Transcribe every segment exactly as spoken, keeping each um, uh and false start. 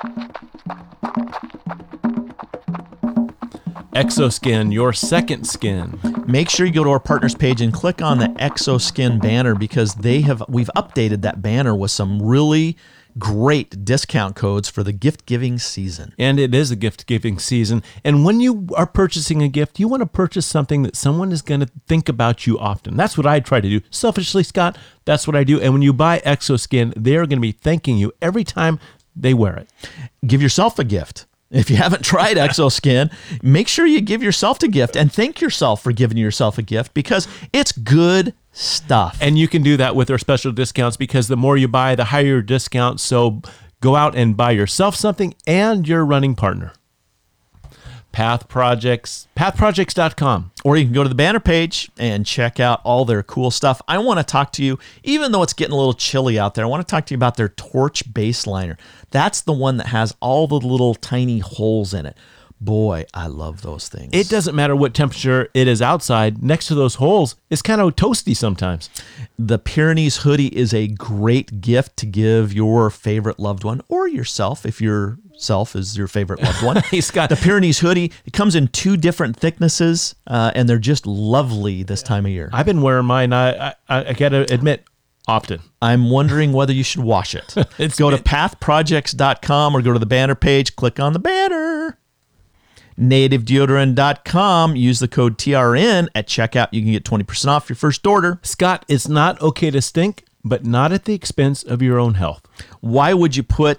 Exoskin, your second skin. Make sure you go to our partners page and click on the Exoskin banner because they have we've updated that banner with some really great discount codes for the gift-giving season. And it is a gift-giving season. And when you are purchasing a gift, you want to purchase something that someone is going to think about you often. That's what I try to do. Selfishly, Scott, that's what I do. And when you buy Exoskin, they're going to be thanking you every time they wear it. Give yourself a gift. If you haven't tried Exoskin, make sure you give yourself a gift and thank yourself for giving yourself a gift because it's good stuff. And you can do that with our special discounts because the more you buy, the higher your discount. So go out and buy yourself something and your running partner. Path Projects, path projects dot com. Or you can go to the banner page and check out all their cool stuff. I want to talk to you, even though it's getting a little chilly out there, I want to talk to you about their Torch Base Liner. That's the one that has all the little tiny holes in it. Boy, I love those things. It doesn't matter what temperature it is outside. Next to those holes, it's kind of toasty sometimes. The Pyrenees hoodie is a great gift to give your favorite loved one or yourself if your self is your favorite loved one. He's got the Pyrenees hoodie. It comes in two different thicknesses, uh, and they're just lovely this time of year. I've been wearing mine, I, I, I got to admit, often. I'm wondering whether you should wash it. It's go good. to path projects dot com or go to the banner page, click on the banner. native deodorant dot com. Use the code T R N at checkout. You can get twenty percent off your first order. Scott, it's not okay to stink, but not at the expense of your own health. Why would you put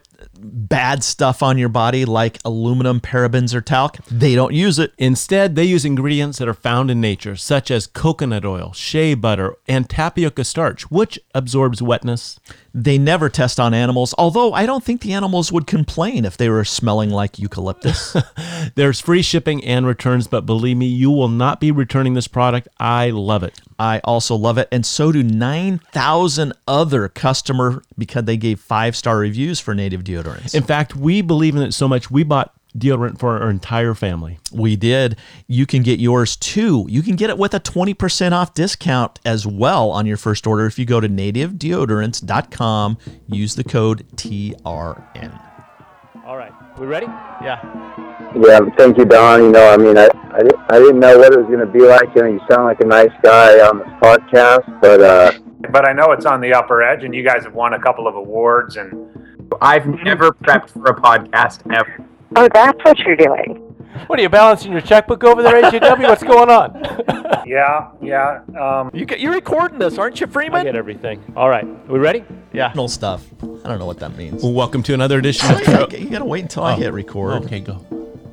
bad stuff on your body like aluminum, parabens, or talc? They don't use it. Instead, they use ingredients that are found in nature, such as coconut oil, shea butter, and tapioca starch, which absorbs wetness. They never test on animals, although I don't think the animals would complain if they were smelling like eucalyptus. There's free shipping and returns, but believe me, you will not be returning this product. I love it. I also love it, and so do nine thousand other customer because they gave five-star reviews for Native deodorants. In fact, we believe in it so much, we bought deodorant for our entire family. We did. You can get yours too. You can get it with a twenty percent off discount as well on your first order if you go to native deodorants dot com. Use the code T R N. All right. We ready? Yeah. Yeah, thank you, Don. You know, I mean, I, I, I didn't know what it was going to be like. You know, you sound like a nice guy on this podcast, but... uh But I know it's on the upper edge, and you guys have won a couple of awards, and... I've never prepped for a podcast ever. Oh, that's what you're doing. What are you balancing your checkbook over there, H A W? What's going on? Yeah, yeah. Um, You get, you're recording this, aren't you, Freeman? I get everything. All right. Are we ready? Yeah. No stuff. I don't know what that means. Well, welcome to another edition of you Trail. gotta, you gotta wait until I Oh. hit record. Okay, go.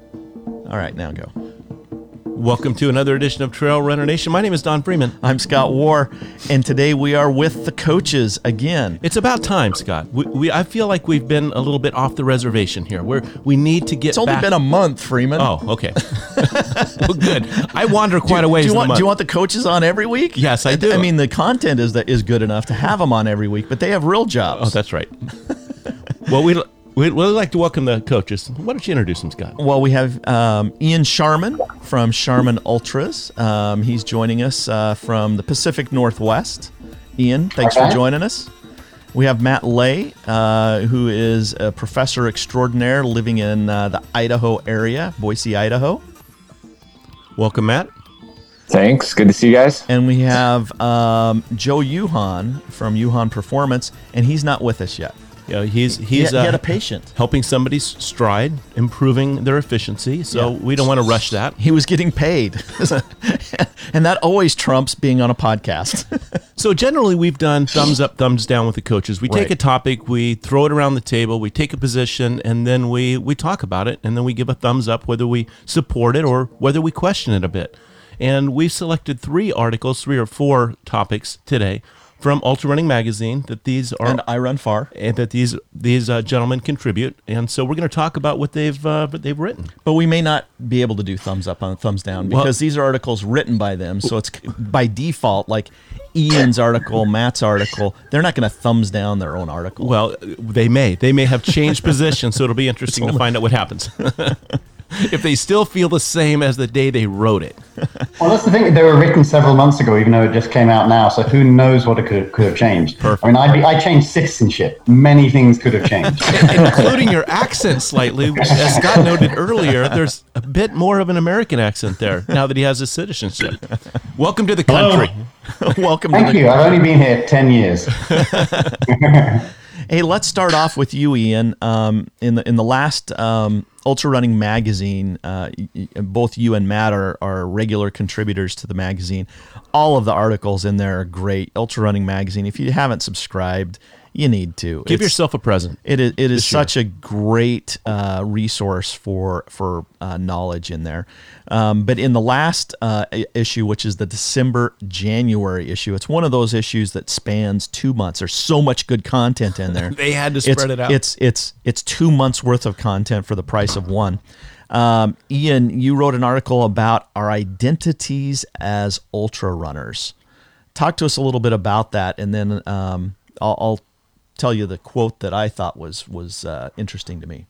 All right, now go. Welcome to another edition of Trail Runner Nation. My name is Don Freeman. I'm Scott War, and today we are with the coaches again. It's about time, Scott. We, we I feel like we've been a little bit off the reservation here. We're we need to get It's only back. been a month, Freeman. Oh, okay. Well, good. I wander quite a ways. Do you in a want month. do you want the coaches on every week? Yes, I do. I mean, the content is that is good enough to have them on every week, but they have real jobs. Oh, that's right. Well, we we'd really like to welcome the coaches. Why don't you introduce them, Scott? Well, we have um, Ian Sharman from Sharman Ultras. Um, he's joining us uh, from the Pacific Northwest. Ian, thanks for joining us. We have Matt Lay, uh, who is a professor extraordinaire living in uh, the Idaho area, Boise, Idaho. Welcome, Matt. Thanks. Good to see you guys. And we have um, Joe Yuhan from Yuhan Performance, and he's not with us yet. Yeah, he's He, he's he uh, had a patient. helping somebody's stride, improving their efficiency. So Yeah. we don't want to rush that. He was getting paid. And that always trumps being on a podcast. So generally, we've done thumbs up, thumbs down with the coaches. We take Right. a topic, we throw it around the table, we take a position, and then we we talk about it, and then we give a thumbs up whether we support it or whether we question it a bit. And we've selected three articles, three or four topics today from Ultra Running Magazine that these are And I Run Far. and that these these uh, gentlemen contribute. And so we're going to talk about what they've uh, what they've written. But we may not be able to do thumbs up on thumbs down because Well- these are articles written by them. So it's by default, like Ian's article, Matt's article, they're not going to thumbs down their own article. Well, they may they may have changed positions, so it'll be interesting to find out what happens. if they still feel the same as the day they wrote it. Well, that's the thing. They were written several months ago, even though it just came out now. So who knows what it could, could have changed. Perfect. I mean, I, I changed citizenship. Many things could have changed. Including your accent slightly. As Scott noted earlier, there's a bit more of an American accent there now that he has his citizenship. Welcome to the country. Welcome. Thank to the- you. I've only been here ten years. Hey, let's start off with you, Ian. Um, in the in the last um, Ultra Running magazine, uh, y- y- both you and Matt are, are regular contributors to the magazine. All of the articles in there are great. Ultra Running magazine. If you haven't subscribed, you need to. Give It's- yourself a present. It is it is this year. such a great uh, resource for for uh, knowledge in there. Um, but in the last uh, i- issue, which is the December January issue, it's one of those issues that spans two months. There's so much good content in there. They had to spread it's, it out. It's it's it's two months worth of content for the price of one. Um, Ian, you wrote an article about our identities as ultra runners. Talk to us a little bit about that, and then um, I'll, I'll tell you the quote that I thought was was uh, interesting to me.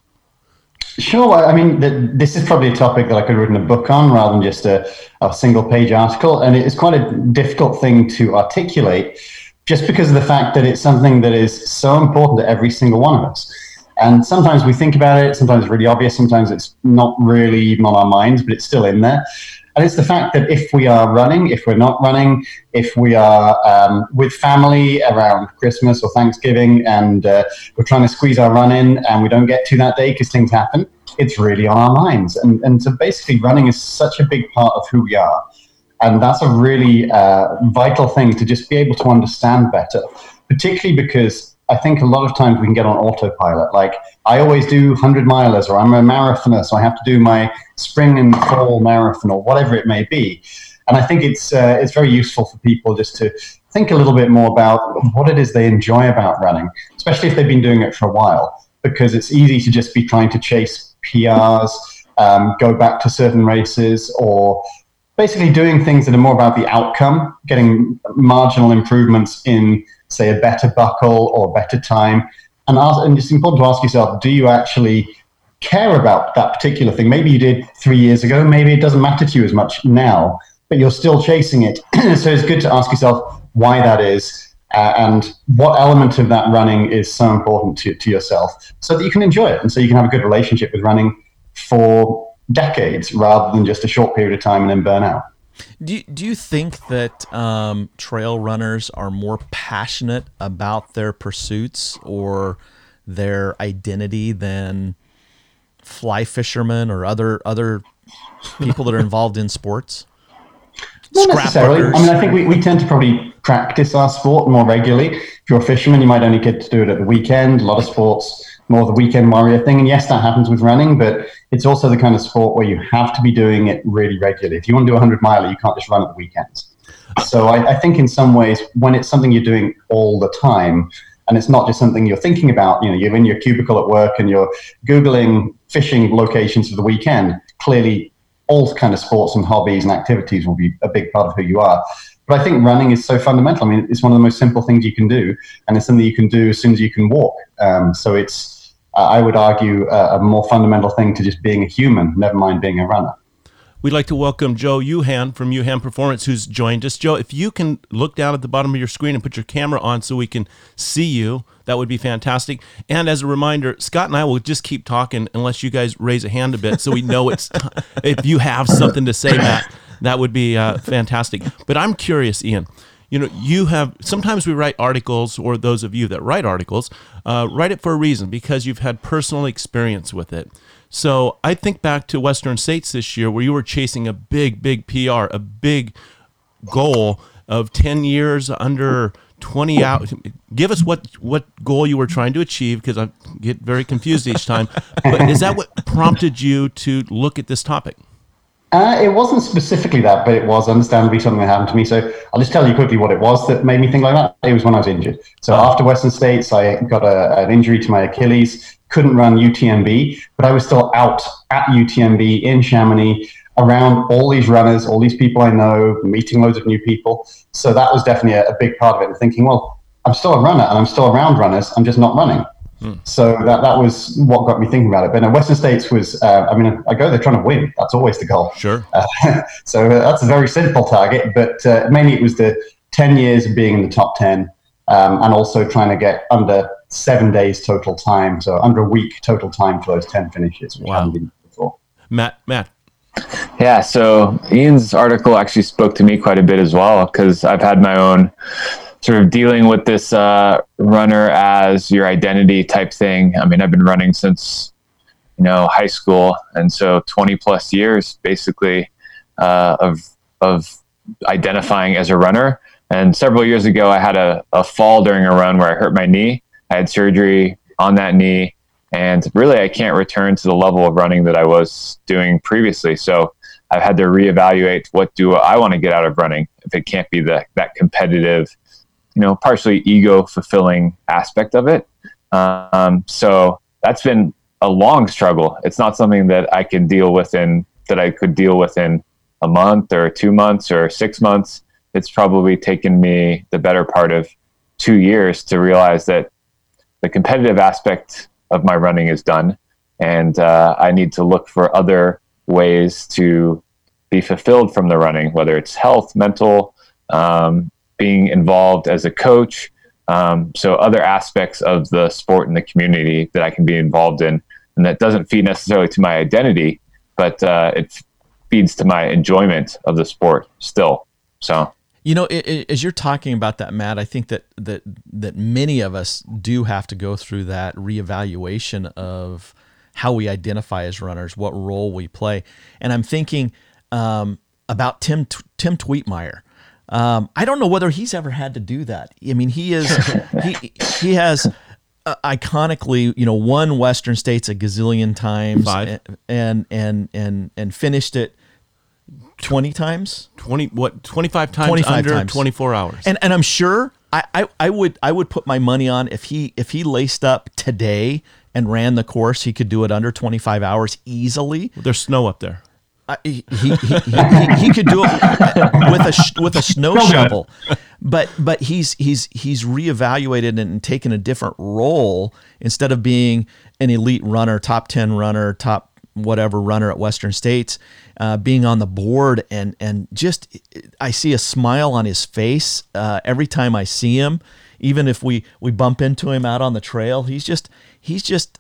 Sure. I mean, the, this is probably a topic that I could have written a book on rather than just a, a single page article. And it's quite a difficult thing to articulate just because of the fact that it's something that is so important to every single one of us. And sometimes we think about it, sometimes it's really obvious, sometimes it's not really even on our minds, but it's still in there. And it's the fact that if we are running, if we're not running, if we are um, with family around Christmas or Thanksgiving and uh, we're trying to squeeze our run in and we don't get to that day because things happen, it's really on our minds. And, and so basically running is such a big part of who we are. And that's a really uh, vital thing to just be able to understand better, particularly because I think a lot of times we can get on autopilot. Like I always do hundred milers, or I'm a marathoner, so I have to do my spring and fall marathon, or whatever it may be. And I think it's uh, it's very useful for people just to think a little bit more about what it is they enjoy about running, especially if they've been doing it for a while, because it's easy to just be trying to chase P Rs, um, go back to certain races, or basically doing things that are more about the outcome, getting marginal improvements in, say, a better buckle or better time. And, ask, and it's important to ask yourself, do you actually care about that particular thing? Maybe you did three years ago, maybe it doesn't matter to you as much now, but you're still chasing it. So it's good to ask yourself why that is uh, and what element of that running is so important to, to yourself so that you can enjoy it and so you can have a good relationship with running for decades rather than just a short period of time and then burn out. Do you, do you think that um, trail runners are more passionate about their pursuits or their identity than fly fishermen or other other people that are involved in sports? Not necessarily. I mean, I think we, we tend to probably practice our sport more regularly. If you're a fisherman, you might only get to do it at the weekend. A lot of sports, more the weekend warrior thing. And yes, that happens with running, but it's also the kind of sport where you have to be doing it really regularly. If you want to do a hundred miler, you can't just run at the weekends. So I, I think in some ways, when it's something you're doing all the time, and it's not just something you're thinking about, you know, you're in your cubicle at work and you're Googling fishing locations for the weekend, clearly all kind of sports and hobbies and activities will be a big part of who you are. But I think running is so fundamental. I mean, it's one of the most simple things you can do, and it's something you can do as soon as you can walk. Um, so it's, uh, I would argue, uh, a more fundamental thing to just being a human, never mind being a runner. We'd like to welcome Joe Uhan from Uhan Performance, who's joined us. Joe, if you can look down at the bottom of your screen and put your camera on so we can see you, that would be fantastic. And as a reminder, Scott and I will just keep talking unless you guys raise a hand a bit so we know it's t- if you have something to say, Matt, that would be uh, fantastic. But I'm curious, Ian. You know, you have, sometimes we write articles, or those of you that write articles, uh, write it for a reason, because you've had personal experience with it. So I think back to Western States this year where you were chasing a big, big P R, a big goal of ten years under twenty hours. Give us what, what goal you were trying to achieve, because I get very confused each time. But is that what prompted you to look at this topic? Uh, it wasn't specifically that, but it was understandably something that happened to me. So I'll just tell you quickly what it was that made me think like that. It was when I was injured. So after Western States, I got a, an injury to my Achilles, couldn't run U T M B, but I was still out at U T M B in Chamonix around all these runners, all these people I know, meeting loads of new people. So that was definitely a, a big part of it, and thinking, well, I'm still a runner and I'm still around runners, I'm just not running. So that, that was what got me thinking about it. But no, Western States was, uh, I mean, I go there trying to win. That's always the goal. Sure. Uh, so uh, that's a very simple target, but uh, mainly it was the ten years of being in the top ten um, and also trying to get under seven days total time. So under a week total time for those ten finishes, which Wow. I haven't been before. Matt, Matt. Yeah, so Ian's article actually spoke to me quite a bit as well, because I've had my own sort of dealing with this uh, runner as your identity type thing. I mean, I've been running since, you know, high school. And so twenty plus years basically uh, of, of identifying as a runner. And several years ago, I had a, a fall during a run where I hurt my knee. I had surgery on that knee. And really, I can't return to the level of running that I was doing previously. So I've had to reevaluate, what do I want to get out of running if it can't be the, that competitive, you know, partially ego fulfilling aspect of it. Um, so that's been a long struggle. It's not something that I can deal with in, that I could deal with in a month or two months or six months. It's probably taken me the better part of two years to realize that the competitive aspect of my running is done. And uh, I need to look for other ways to be fulfilled from the running, whether it's health, mental, um, being involved as a coach. Um, so other aspects of the sport and the community that I can be involved in. And that doesn't feed necessarily to my identity, but uh, it feeds to my enjoyment of the sport still. So, you know, it, it, as you're talking about that, Matt, I think that, that, that many of us do have to go through that reevaluation of how we identify as runners, what role we play. And I'm thinking um, about Tim, Tim Tweetmeyer. Um, I don't know whether he's ever had to do that. I mean, he is, he, he has uh, iconically, you know, won Western States a gazillion times Five. and, and, and, and finished it twenty times, twenty, what, twenty-five times twenty-five under times. twenty-four hours. And, and I'm sure I, I, I would, I would put my money on if he, if he laced up today and ran the course, he could do it under twenty-five hours easily. There's snow up there. I, he, he, he, he, he could do it with a sh- with a snow shovel, but but he's he's he's reevaluated and taken a different role. Instead of being an elite runner, top ten runner, top whatever runner at Western States, uh, being on the board and and just I see a smile on his face uh, every time I see him. Even if we we bump into him out on the trail, he's just he's just.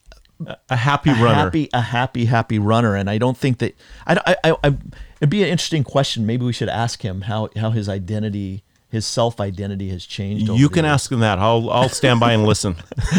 A happy a runner. happy, a happy, happy runner. And I don't think that I, I, I, I, it'd be an interesting question. Maybe we should ask him how, how his identity, his self identity has changed. Over You the can years. ask him that. I'll, I'll stand by and listen.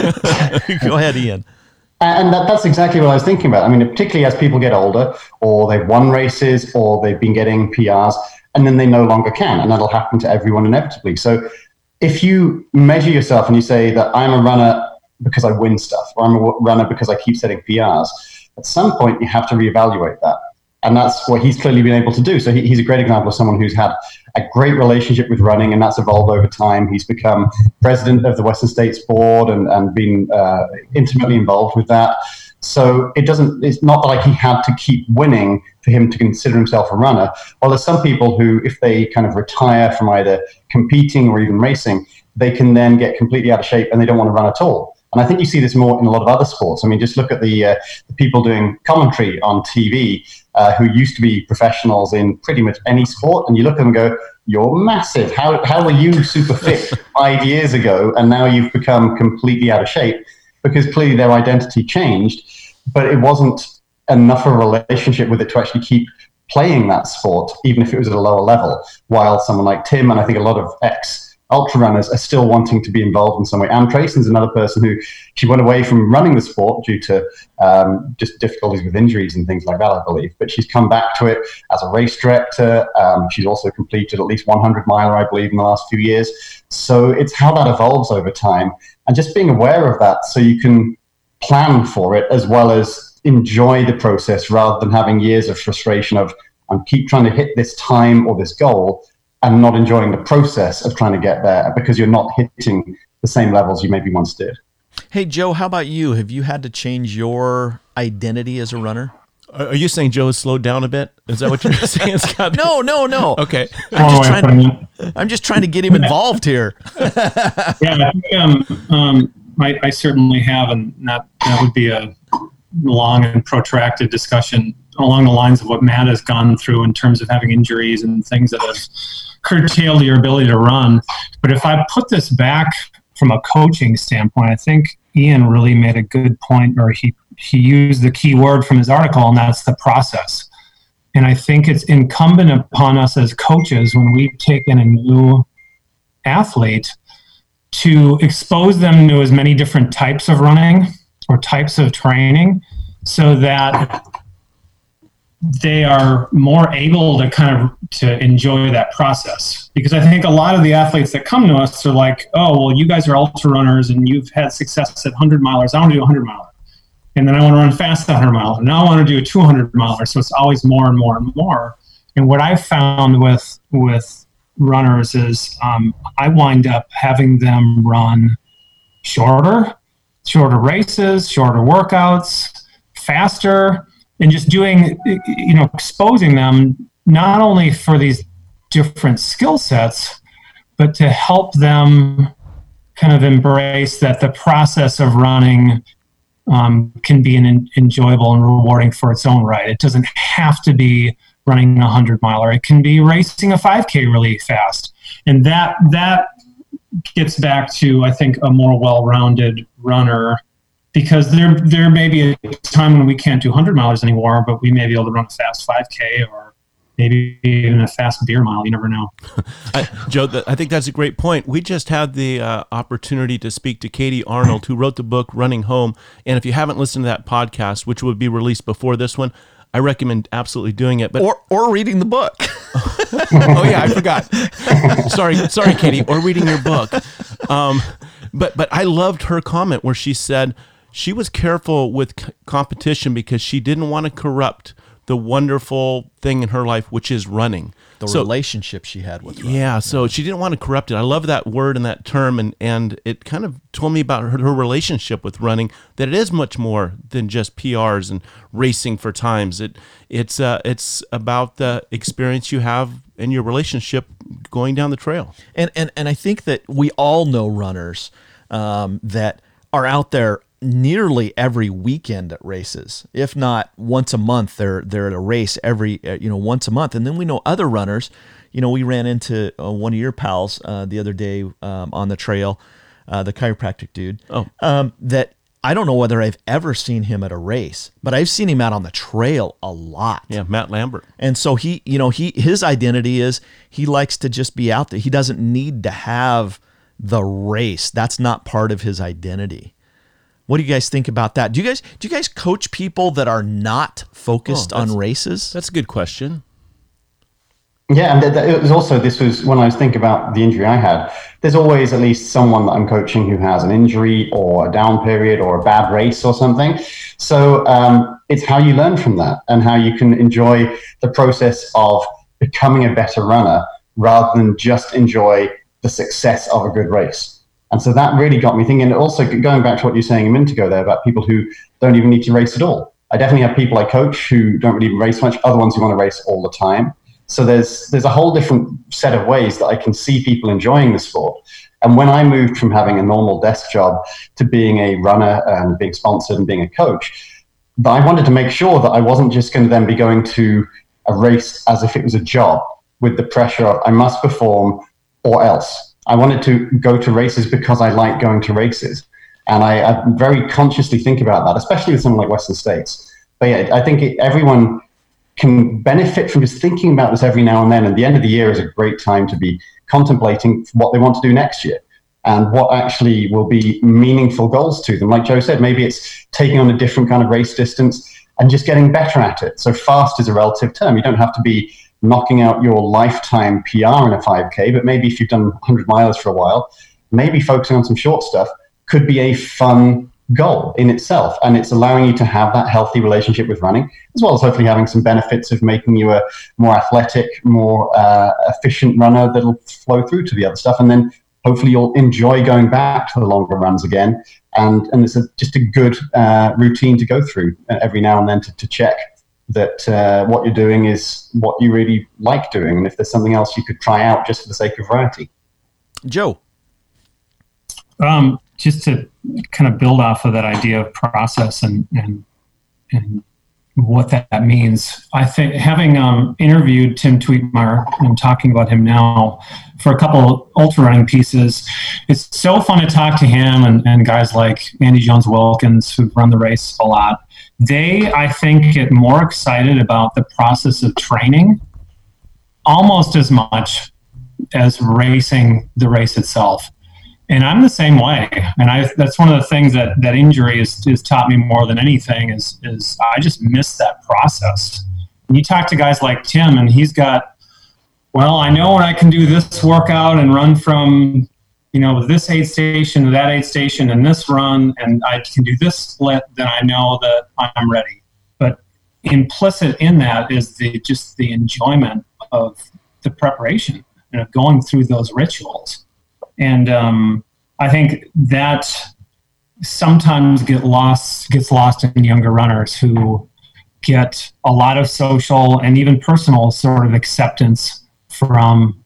Go ahead, Ian. And that, that's exactly what I was thinking about. I mean, particularly as people get older, or they've won races, or they've been getting P Rs, and then they no longer can, and that'll happen to everyone inevitably. So if you measure yourself and you say that I'm a runner because I win stuff, or I'm a runner because I keep setting P Rs, at some point you have to reevaluate that. And that's what he's clearly been able to do. So he, he's a great example of someone who's had a great relationship with running, and that's evolved over time. He's become president of the Western States board and, and been uh, intimately involved with that. So it doesn't, it's not like he had to keep winning for him to consider himself a runner. Well, there's some people who, if they kind of retire from either competing or even racing, they can then get completely out of shape and they don't want to run at all. And I think you see this more in a lot of other sports. I mean, just look at the, uh, the people doing commentary on T V uh, who used to be professionals in pretty much any sport. And you look at them and go, you're massive. How, how were you super fit five years ago? And now you've become completely out of shape, because clearly their identity changed, but it wasn't enough of a relationship with it to actually keep playing that sport, even if it was at a lower level. While someone like Tim, and I think a lot of ex ultra runners, are still wanting to be involved in some way. Ann Trayson's another person who, she went away from running the sport due to um, just difficulties with injuries and things like that, I believe. But she's come back to it as a race director. Um, she's also completed at least one hundred miler, I believe, in the last few years. So it's how that evolves over time, and just being aware of that so you can plan for it as well as enjoy the process, rather than having years of frustration of, I'm keep trying to hit this time or this goal, and not enjoying the process of trying to get there because you're not hitting the same levels you maybe once did. Hey, Joe, how about you? Have you had to change your identity as a runner? Are you saying Joe has slowed down a bit? Is that what you're saying, Scott? No, no, no. Okay. I'm just trying to, I'm just trying to get him involved here. Yeah, I think um, um, I, I certainly have, and that, that would be a long and protracted discussion along the lines of what Matt has gone through in terms of having injuries and things that have curtailed your ability to run. But if I put this back from a coaching standpoint, I think Ian really made a good point, or he, he used the key word from his article, and that's the process. And I think it's incumbent upon us as coaches, when we take in a new athlete, to expose them to as many different types of running or types of training so that they are more able to kind of to enjoy that process. Because I think a lot of the athletes that come to us are like, oh, well, you guys are ultra runners and you've had success at one hundred milers. I want to do a one hundred miler. And then I want to run fast at one hundred miles. And now I want to do a two hundred miler. So it's always more and more and more. And what I've found with with runners is um, I wind up having them run shorter, shorter races, shorter workouts, faster, and just doing, you know, exposing them not only for these different skill sets, but to help them kind of embrace that the process of running um, can be an enjoyable and rewarding for its own right. It doesn't have to be running a hundred miler. It can be racing a five K really fast. And that, that gets back to, I think, a more well-rounded runner, because there, there may be a time when we can't do one hundred milers anymore, but we may be able to run a fast five K or maybe even a fast beer mile. You never know. I, Joe, the, I think that's a great point. We just had the uh, opportunity to speak to Katie Arnold, who wrote the book Running Home. And if you haven't listened to that podcast, which would be released before this one, I recommend absolutely doing it. But or or reading the book. Oh yeah, I forgot. sorry, sorry, Katie. Or reading your book. Um, but but I loved her comment where she said she was careful with c- competition because she didn't want to corrupt the wonderful thing in her life, which is running. The so, relationship she had with running. Yeah, so she didn't want to corrupt it. I love that word and that term, and, and it kind of told me about her, her relationship with running, that it is much more than just P Rs and racing for times. It It's uh, it's about the experience you have in your relationship going down the trail. And and, and I think that we all know runners um, that are out there nearly every weekend at races. If not once a month, they're they're at a race every you know once a month. And then we know other runners. You know, we ran into uh, one of your pals uh, the other day um, on the trail, uh, the chiropractic dude. Oh, um, that I don't know whether I've ever seen him at a race, but I've seen him out on the trail a lot. Yeah, Matt Lambert. And so he, you know, he his identity is he likes to just be out there. He doesn't need to have the race. That's not part of his identity. What do you guys think about that? Do you guys do you guys coach people that are not focused oh, on races? That's a good question. Yeah, and th- th- it was also, this was when I was thinking about the injury I had, there's always at least someone that I'm coaching who has an injury or a down period or a bad race or something. So um, it's how you learn from that and how you can enjoy the process of becoming a better runner rather than just enjoy the success of a good race. And so that really got me thinking. Also, going back to what you were saying a minute ago there about people who don't even need to race at all. I definitely have people I coach who don't really race much, other ones who want to race all the time. So there's there's a whole different set of ways that I can see people enjoying the sport. And when I moved from having a normal desk job to being a runner and being sponsored and being a coach, I wanted to make sure that I wasn't just going to then be going to a race as if it was a job with the pressure of I must perform or else. I wanted to go to races because I like going to races. And I, I very consciously think about that, especially with someone like Western States. But yeah, I think it, everyone can benefit from just thinking about this every now and then. And the end of the year is a great time to be contemplating what they want to do next year and what actually will be meaningful goals to them. Like Joe said, maybe it's taking on a different kind of race distance and just getting better at it. So fast is a relative term. You don't have to be knocking out your lifetime P R in a five K, but maybe if you've done one hundred miles for a while, maybe focusing on some short stuff could be a fun goal in itself. And it's allowing you to have that healthy relationship with running, as well as hopefully having some benefits of making you a more athletic, more uh, efficient runner that'll flow through to the other stuff. And then hopefully you'll enjoy going back to the longer runs again. And, and it's a, just a good uh, routine to go through every now and then to, to check that uh, what you're doing is what you really like doing. And if there's something else you could try out just for the sake of variety. Joe. Um, just to kind of build off of that idea of process and and and what that means. I think having um, interviewed Tim Tweetmeyer and talking about him now for a couple ultra running pieces, it's so fun to talk to him and, and guys like Andy Jones Wilkins who run the race a lot. They, I think, get more excited about the process of training almost as much as racing the race itself. And I'm the same way. And I, that's one of the things that, that injury has, has taught me more than anything is, is I just miss that process. And you talk to guys like Tim and he's got, well, I know when I can do this workout and run from, you know, this aid station to that aid station and this run, and I can do this split, then I know that I'm ready. But implicit in that is the just the enjoyment of the preparation and of going through those rituals. And um, I think that sometimes get lost, gets lost in younger runners who get a lot of social and even personal sort of acceptance from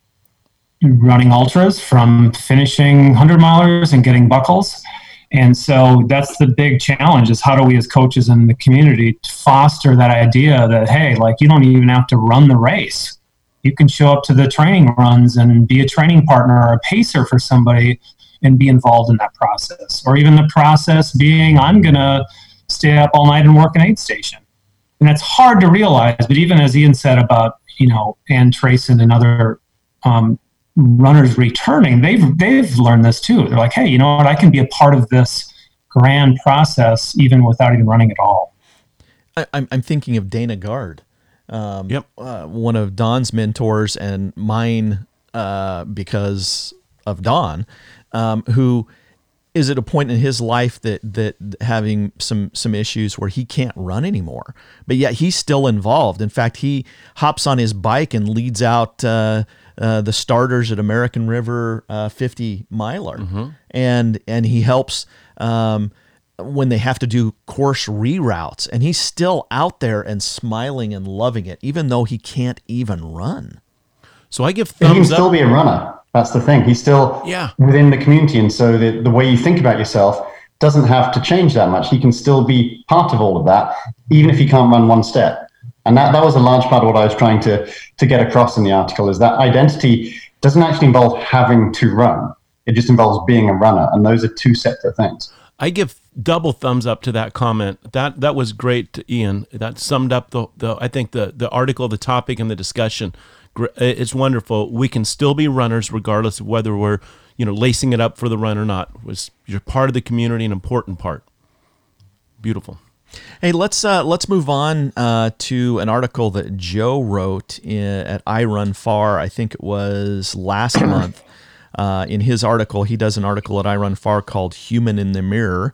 running ultras, from finishing one hundred milers and getting buckles. And so that's the big challenge is how do we as coaches in the community foster that idea that, hey, like you don't even have to run the race. You can show up to the training runs and be a training partner or a pacer for somebody and be involved in that process. Or even the process being, I'm going to stay up all night and work an aid station. And that's hard to realize, but even as Ian said about, you know, Ann Trayson and other um, runners returning, they've, they've learned this too. They're like, hey, you know what, I can be a part of this grand process even without even running at all. I, I'm, I'm thinking of Dana Gard. Um, yep. Uh, one of Don's mentors and mine, uh, because of Don, um, who is at a point in his life that, that having some, some issues where he can't run anymore, but yet he's still involved. In fact, he hops on his bike and leads out, uh, uh, the starters at American River, uh, fifty miler. Mm-hmm. And, and he helps, um, when they have to do course reroutes, and he's still out there and smiling and loving it, even though he can't even run. So I give thumbs up. He can up. still be a runner. That's the thing. He's still yeah. within the community. And so the, the way you think about yourself doesn't have to change that much. He can still be part of all of that, even if he can't run one step. And that, that was a large part of what I was trying to, to get across in the article, is that identity doesn't actually involve having to run. It just involves being a runner. And those are two separate things. I give double thumbs up to that comment. That that was great, Ian. That summed up the, the I think the the article, the topic, and the discussion. It's wonderful. We can still be runners regardless of whether we're, you know, lacing it up for the run or not. It was you're part of the community, an important part. Beautiful. Hey, let's uh, let's move on uh, to an article that Joe wrote in, at I Run Far. I think it was last month. Uh, in his article, he does an article at I Run Far called "Human in the Mirror."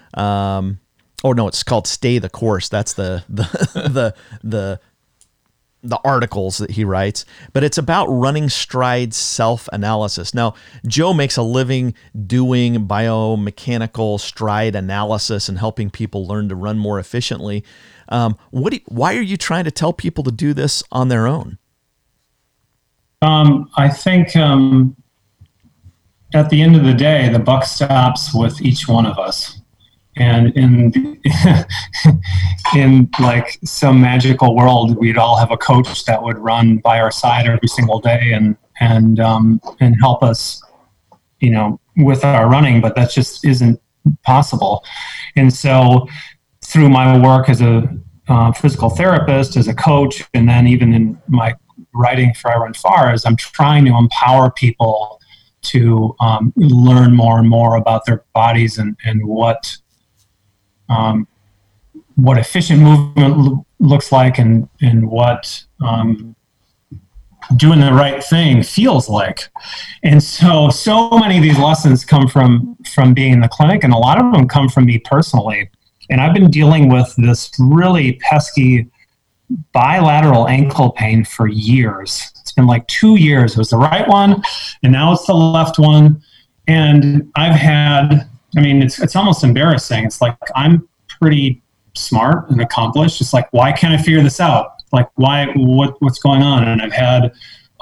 Um, oh no, it's called "Stay the Course." That's the the the the the articles that he writes. But it's about running stride self-analysis. Now, Joe makes a living doing biomechanical stride analysis and helping people learn to run more efficiently. Um, what? Do you, why are you trying to tell people to do this on their own? Um, I think. Um At the end of the day, the buck stops with each one of us. And in in like some magical world, we'd all have a coach that would run by our side every single day and and um, and help us, you know, with our running. But that just isn't possible. And so, through my work as a uh, physical therapist, as a coach, and then even in my writing for I Run Far, is I'm trying to empower people to um, learn more and more about their bodies and, and what um, what efficient movement lo- looks like and, and what um, doing the right thing feels like. And so, so many of these lessons come from, from being in the clinic, and a lot of them come from me personally. And I've been dealing with this really pesky bilateral ankle pain for years. It's been like two years. It was the right one, and now it's the left one. And I've had, I mean, it's it's almost embarrassing. It's like I'm pretty smart and accomplished. It's like, why can't I figure this out? Like, why, what, what's going on? And I've had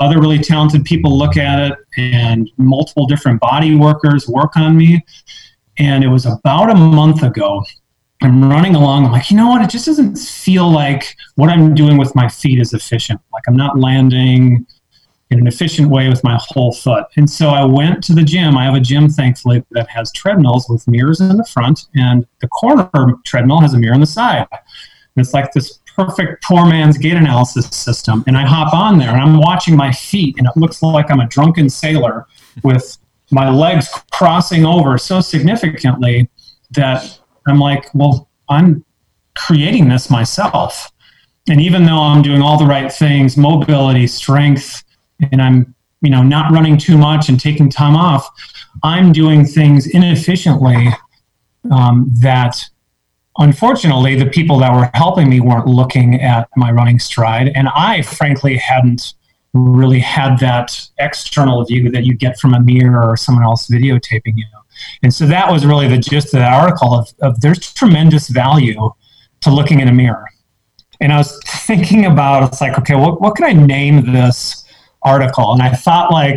other really talented people look at it, and multiple different body workers work on me. And it was about a month ago. I'm running along. I'm like, you know what? It just doesn't feel like what I'm doing with my feet is efficient. Like I'm not landing in an efficient way with my whole foot. And so I went to the gym. I have a gym, thankfully, that has treadmills with mirrors in the front, and the corner treadmill has a mirror on the side. And it's like this perfect poor man's gait analysis system. And I hop on there, and I'm watching my feet, and it looks like I'm a drunken sailor with my legs crossing over so significantly that I'm like, well, I'm creating this myself. And even though I'm doing all the right things, mobility, strength, and I'm, you know, not running too much and taking time off, I'm doing things inefficiently um, that, unfortunately, the people that were helping me weren't looking at my running stride. And I, frankly, hadn't really had that external view that you get from a mirror or someone else videotaping you. And so that was really the gist of that article of, of there's tremendous value to looking in a mirror. And I was thinking about, it's like, okay, what, what can I name this article? And I thought, like,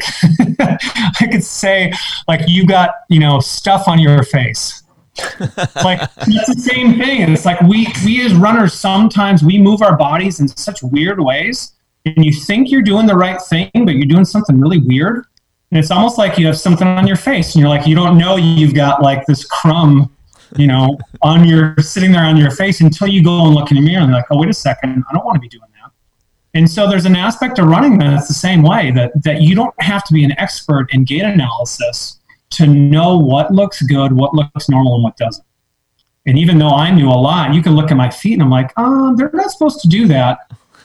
I could say, like, you got, you know, stuff on your face. Like, it's the same thing. And it's like we, we as runners, sometimes we move our bodies in such weird ways, and you think you're doing the right thing, but you're doing something really weird. And it's almost like you have something on your face, and you're like, you don't know you've got like this crumb, you know, on your, sitting there on your face until you go and look in the mirror and you're like, oh, wait a second, I don't want to be doing that. And so there's an aspect of running that's the same way, that, that you don't have to be an expert in gait analysis to know what looks good, what looks normal, and what doesn't. And even though I knew a lot, you can look at my feet and I'm like, oh, they're not supposed to do that.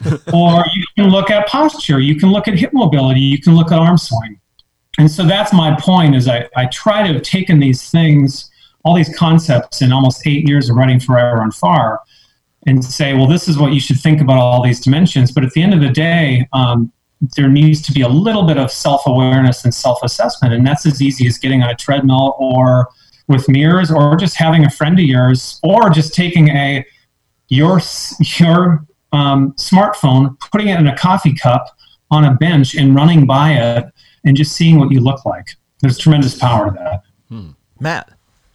Or you can look at posture, you can look at hip mobility, you can look at arm swing. And so that's my point, is I, I try to have taken these things, all these concepts in almost eight years of running forever and far, and say, well, this is what you should think about all these dimensions. But at the end of the day, um, there needs to be a little bit of self-awareness and self-assessment. And that's as easy as getting on a treadmill or with mirrors, or just having a friend of yours, or just taking a your, your um, smartphone, putting it in a coffee cup on a bench and running by it, and just seeing what you look like. There's tremendous power to that. Hmm. Matt.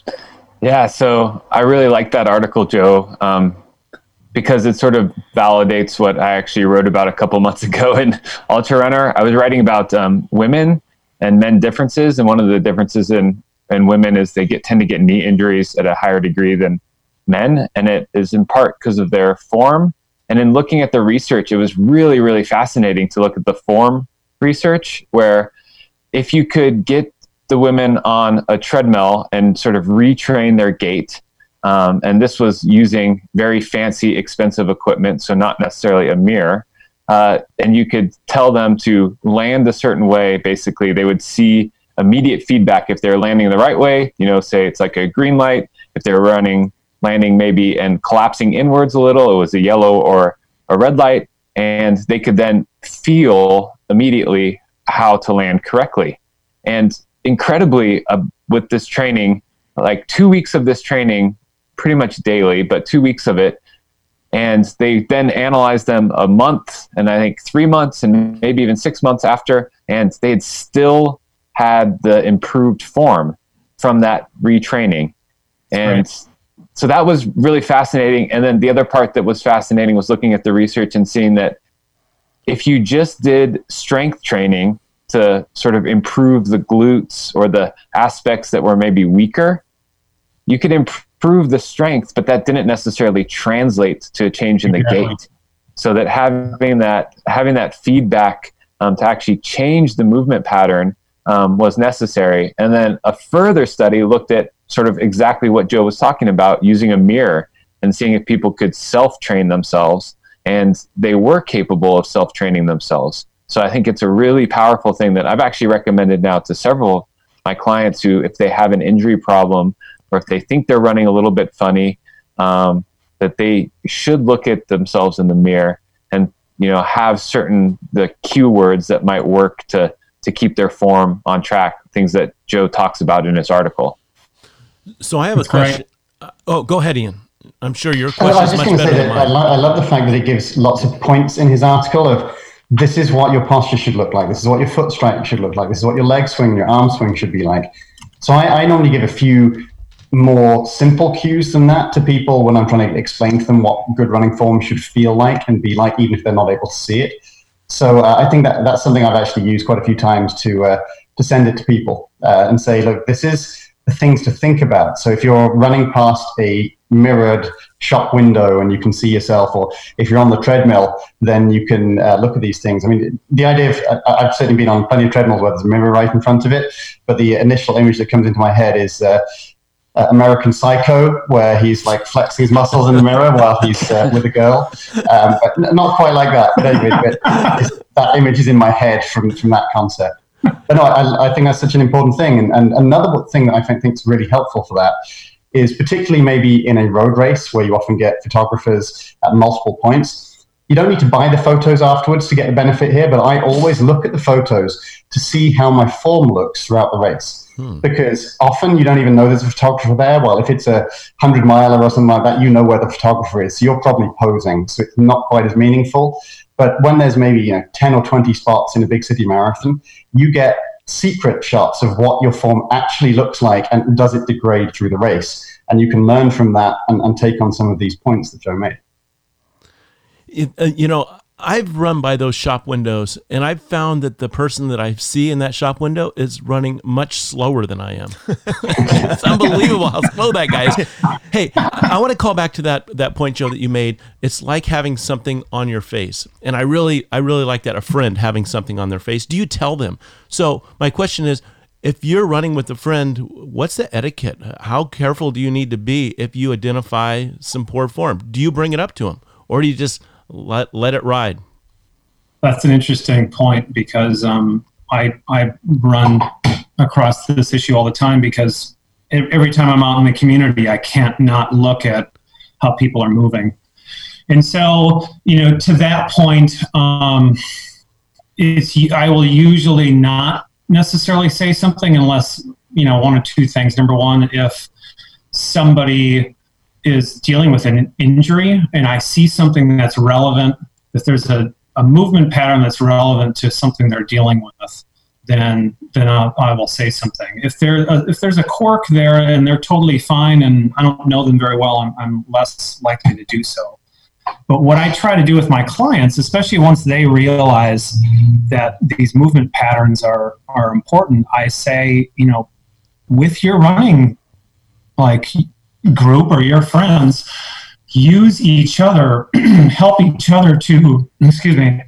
Yeah, so I really like that article, Joe, um, because it sort of validates what I actually wrote about a couple months ago in Ultra Runner. I was writing about um, women and men differences, and one of the differences in, in women is they get tend to get knee injuries at a higher degree than men, and it is in part because of their form. And in looking at the research, it was really, really fascinating to look at the form research, where if you could get the women on a treadmill and sort of retrain their gait, um, and this was using very fancy, expensive equipment, so not necessarily a mirror, uh, and you could tell them to land a certain way. Basically, they would see immediate feedback if they're landing the right way, you know, say it's like a green light. If they're running, landing maybe and collapsing inwards a little, it was a yellow or a red light, and they could then feel immediately how to land correctly. And incredibly, uh, with this training, like two weeks of this training, pretty much daily, but two weeks of it, and they then analyzed them a month, and I think three months, and maybe even six months after, and they had still had the improved form from that retraining. And right. So that was really fascinating. And then the other part that was fascinating was looking at the research and seeing that if you just did strength training to sort of improve the glutes or the aspects that were maybe weaker, you could improve the strength, but that didn't necessarily translate to a change in the yeah. gait. So that having that having that feedback um, to actually change the movement pattern um, was necessary. And then a further study looked at sort of exactly what Joe was talking about, using a mirror and seeing if people could self-train themselves, and they were capable of self-training themselves. So I think it's a really powerful thing that I've actually recommended now to several of my clients who, if they have an injury problem or if they think they're running a little bit funny, um, that they should look at themselves in the mirror and, you know, have certain the cue words that might work to to keep their form on track, things that Joe talks about in his article. So I have That's a question. Uh, oh, go ahead, Ian. I'm sure your well, question is much better than mine. I, lo- I love the fact that he gives lots of points in his article of this is what your posture should look like. This is what your foot strike should look like. This is what your leg swing, your arm swing should be like. So I, I normally give a few more simple cues than that to people when I'm trying to explain to them what good running form should feel like and be like, even if they're not able to see it. So uh, I think that that's something I've actually used quite a few times to uh, to send it to people uh, and say, look, this is the things to think about. So if you're running past a mirrored shop window and you can see yourself, or if you're on the treadmill, then you can uh, look at these things. I mean, the idea of, I've certainly been on plenty of treadmills where there's a mirror right in front of it, but the initial image that comes into my head is uh, uh, American Psycho, where he's like flexing his muscles in the mirror while he's uh, with a girl. Um, but n- not quite like that, but anyway, but that image is in my head from, from that concept. But no, I, I think that's such an important thing. And, and another thing that I think is really helpful for that is, particularly maybe in a road race where you often get photographers at multiple points, you don't need to buy the photos afterwards to get the benefit here, but I always look at the photos to see how my form looks throughout the race. Hmm. Because often you don't even know there's a photographer there. Well, if it's a hundred miler or something like that, you know where the photographer is. So you're probably posing, so it's not quite as meaningful. But when there's maybe, you know, ten or twenty spots in a big city marathon, you get secret shots of what your form actually looks like and does it degrade through the race. And you can learn from that and, and take on some of these points that Joe made. It, uh, you know, I've run by those shop windows, and I've found that the person that I see in that shop window is running much slower than I am. It's unbelievable how slow that guy is. Hey, I, I want to call back to that that point, Joe, that you made. It's like having something on your face, and I really, I really like that. A friend having something on their face. Do you tell them? So my question is, if you're running with a friend, what's the etiquette? How careful do you need to be if you identify some poor form? Do you bring it up to them, or do you just let let it ride? That's an interesting point, because um, I I run across this issue all the time, because every time I'm out in the community, I can't not look at how people are moving. And so, you know, to that point, um, it's I will usually not necessarily say something unless, you know, one or two things. Number one, if somebody is dealing with an injury and I see something that's relevant, if there's a, a movement pattern that's relevant to something they're dealing with, then then I'll, I will say something. If there uh, if there's a quirk there and they're totally fine and I don't know them very well, I'm, I'm less likely to do so. But what I try to do with my clients, especially once they realize that these movement patterns are are important, I say, you know, with your running like group or your friends, use each other, help each other to, excuse me,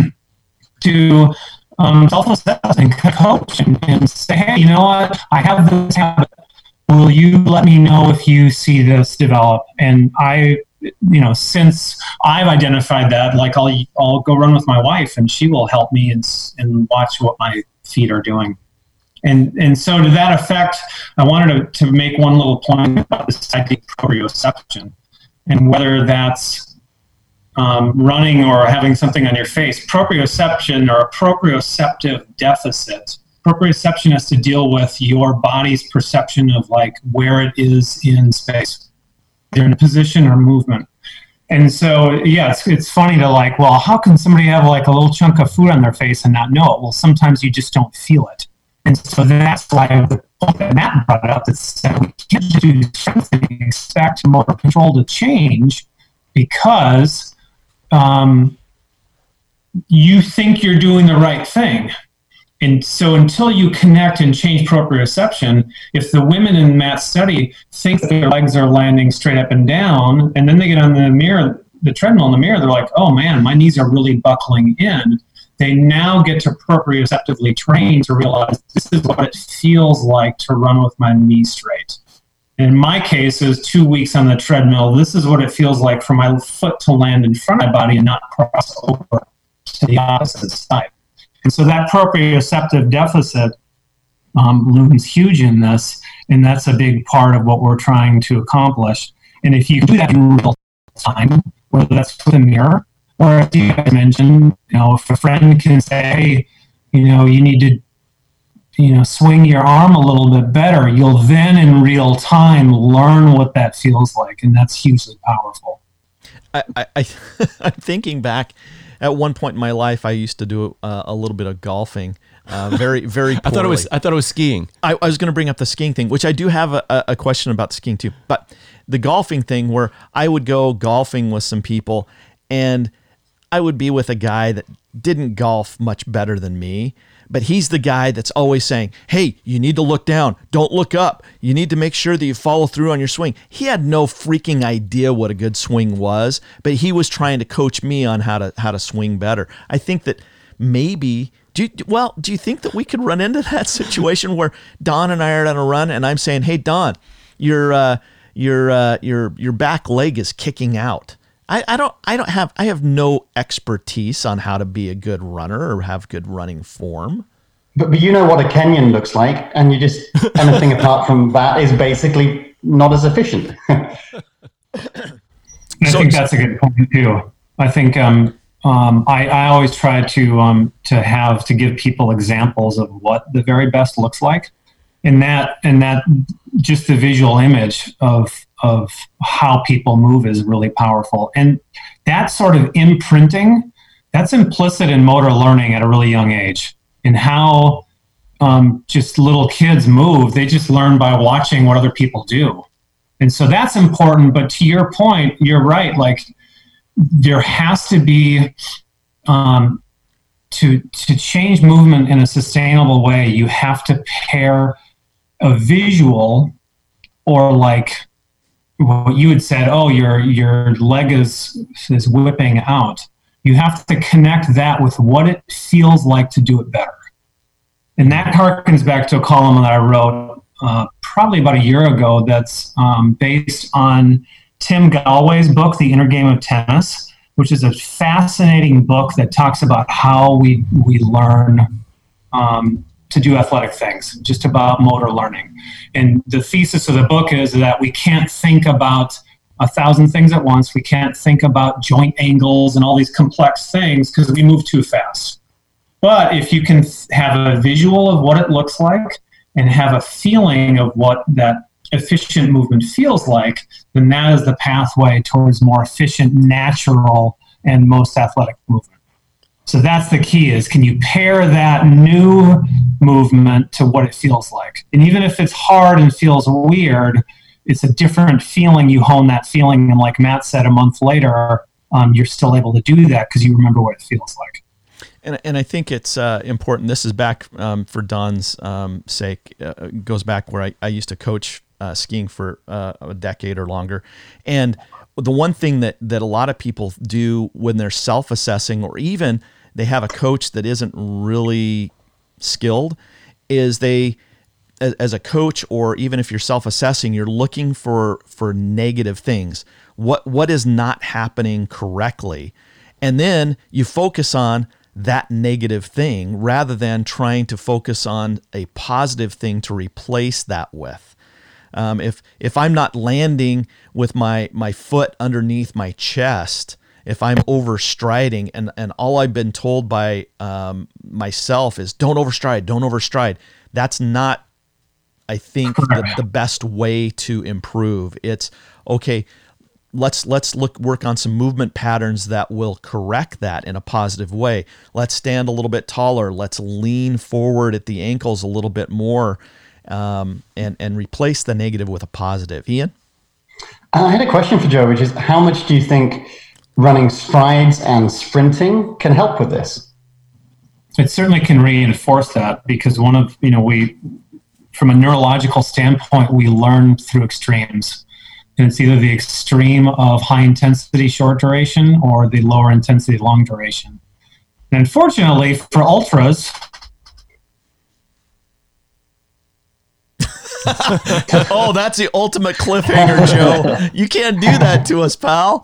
to um, self-assess and coach and, and say, hey, you know what, I have this habit. Will you let me know if you see this develop? And I, you know, since I've identified that, like I'll I'll go run with my wife and she will help me and and watch what my feet are doing. And and so to that effect, I wanted to, to make one little point about this idea of proprioception, and whether that's um, running or having something on your face. Proprioception, or a proprioceptive deficit. Proprioception has to deal with your body's perception of like where it is in space, either in a position or movement. And so, yeah, it's, it's funny to like, well, how can somebody have like a little chunk of food on their face and not know it? Well, sometimes you just don't feel it. And so that's why the point that Matt brought up, is that we can't do strengthening, expect motor control to change because um, you think you're doing the right thing. And so until you connect and change proprioception, if the women in Matt's study think that their legs are landing straight up and down, and then they get on the mirror, the treadmill in the mirror, they're like, oh man, my knees are really buckling in. They now get to proprioceptively train to realize this is what it feels like to run with my knees straight. In my case, it was two weeks on the treadmill. This is what it feels like for my foot to land in front of my body and not cross over to the opposite side. And so that proprioceptive deficit um, looms huge in this, and that's a big part of what we're trying to accomplish. And if you do that in real time, whether that's with a mirror, or as you guys mentioned, you know, if a friend can say, hey, you know, you need to, you know, swing your arm a little bit better, you'll then in real time learn what that feels like, and that's hugely powerful. I, I, I'm thinking back at one point in my life, I used to do uh, a little bit of golfing. Uh, very, very poorly. I thought it was. I thought it was skiing. I, I was going to bring up the skiing thing, which I do have a, a question about skiing too. But the golfing thing, where I would go golfing with some people, and I would be with a guy that didn't golf much better than me, but he's the guy that's always saying, "Hey, you need to look down. Don't look up. You need to make sure that you follow through on your swing." He had no freaking idea what a good swing was, but he was trying to coach me on how to how to swing better. I think that maybe. Do you, well, do you think that we could run into that situation where Don and I are on a run, and I'm saying, "Hey, Don, your uh, your uh, your your back leg is kicking out." I, I don't I don't have I have no expertise on how to be a good runner or have good running form. But but you know what a Kenyan looks like, and you just anything apart from that is basically not as efficient. I so, think that's a good point too. I think. Um, Um, I, I always try to um, to have to give people examples of what the very best looks like, and that and that just the visual image of of how people move is really powerful. And that sort of imprinting, that's implicit in motor learning at a really young age. In how um, just little kids move, they just learn by watching what other people do, and so that's important. But to your point, you're right. Like. There has to be, um, to to change movement in a sustainable way, you have to pair a visual, or like what you had said, oh, your your leg is is whipping out. You have to connect that with what it feels like to do it better. And that harkens back to a column that I wrote uh, probably about a year ago that's um, based on Tim Galway's book, The Inner Game of Tennis, which is a fascinating book that talks about how we we learn um, to do athletic things, just about motor learning. And the thesis of the book is that we can't think about a thousand things at once. We can't think about joint angles and all these complex things because we move too fast. But if you can have a visual of what it looks like and have a feeling of what that efficient movement feels like, then that is the pathway towards more efficient, natural, and most athletic movement. So that's the key, is can you pair that new movement to what it feels like? And even if it's hard and feels weird, it's a different feeling. You hone that feeling, and like Matt said, a month later, um, you're still able to do that because you remember what it feels like. And, and I think it's uh, important. This is back um, for Don's um, sake. Uh, goes back where I, I used to coach Uh, skiing for uh, a decade or longer. And the one thing that, that a lot of people do when they're self-assessing, or even they have a coach that isn't really skilled, is they, as, as a coach, or even if you're self-assessing, you're looking for, for negative things. What, what is not happening correctly? And then you focus on that negative thing rather than trying to focus on a positive thing to replace that with. Um, if if I'm not landing with my my foot underneath my chest, if I'm overstriding, and, and all I've been told by um, myself is don't overstride, don't overstride, that's not, I think, the, the best way to improve. It's okay. Let's let's look work on some movement patterns that will correct that in a positive way. Let's stand a little bit taller. Let's lean forward at the ankles a little bit more. Um, and, and replace the negative with a positive. Ian? I had a question for Joe, which is how much do you think running strides and sprinting can help with this? It certainly can reinforce that, because one of, you know, we, from a neurological standpoint, we learn through extremes. And it's either the extreme of high intensity, short duration, or the lower intensity, long duration. And unfortunately for ultras, oh, that's the ultimate cliffhanger, Joe. You can't do that to us, pal.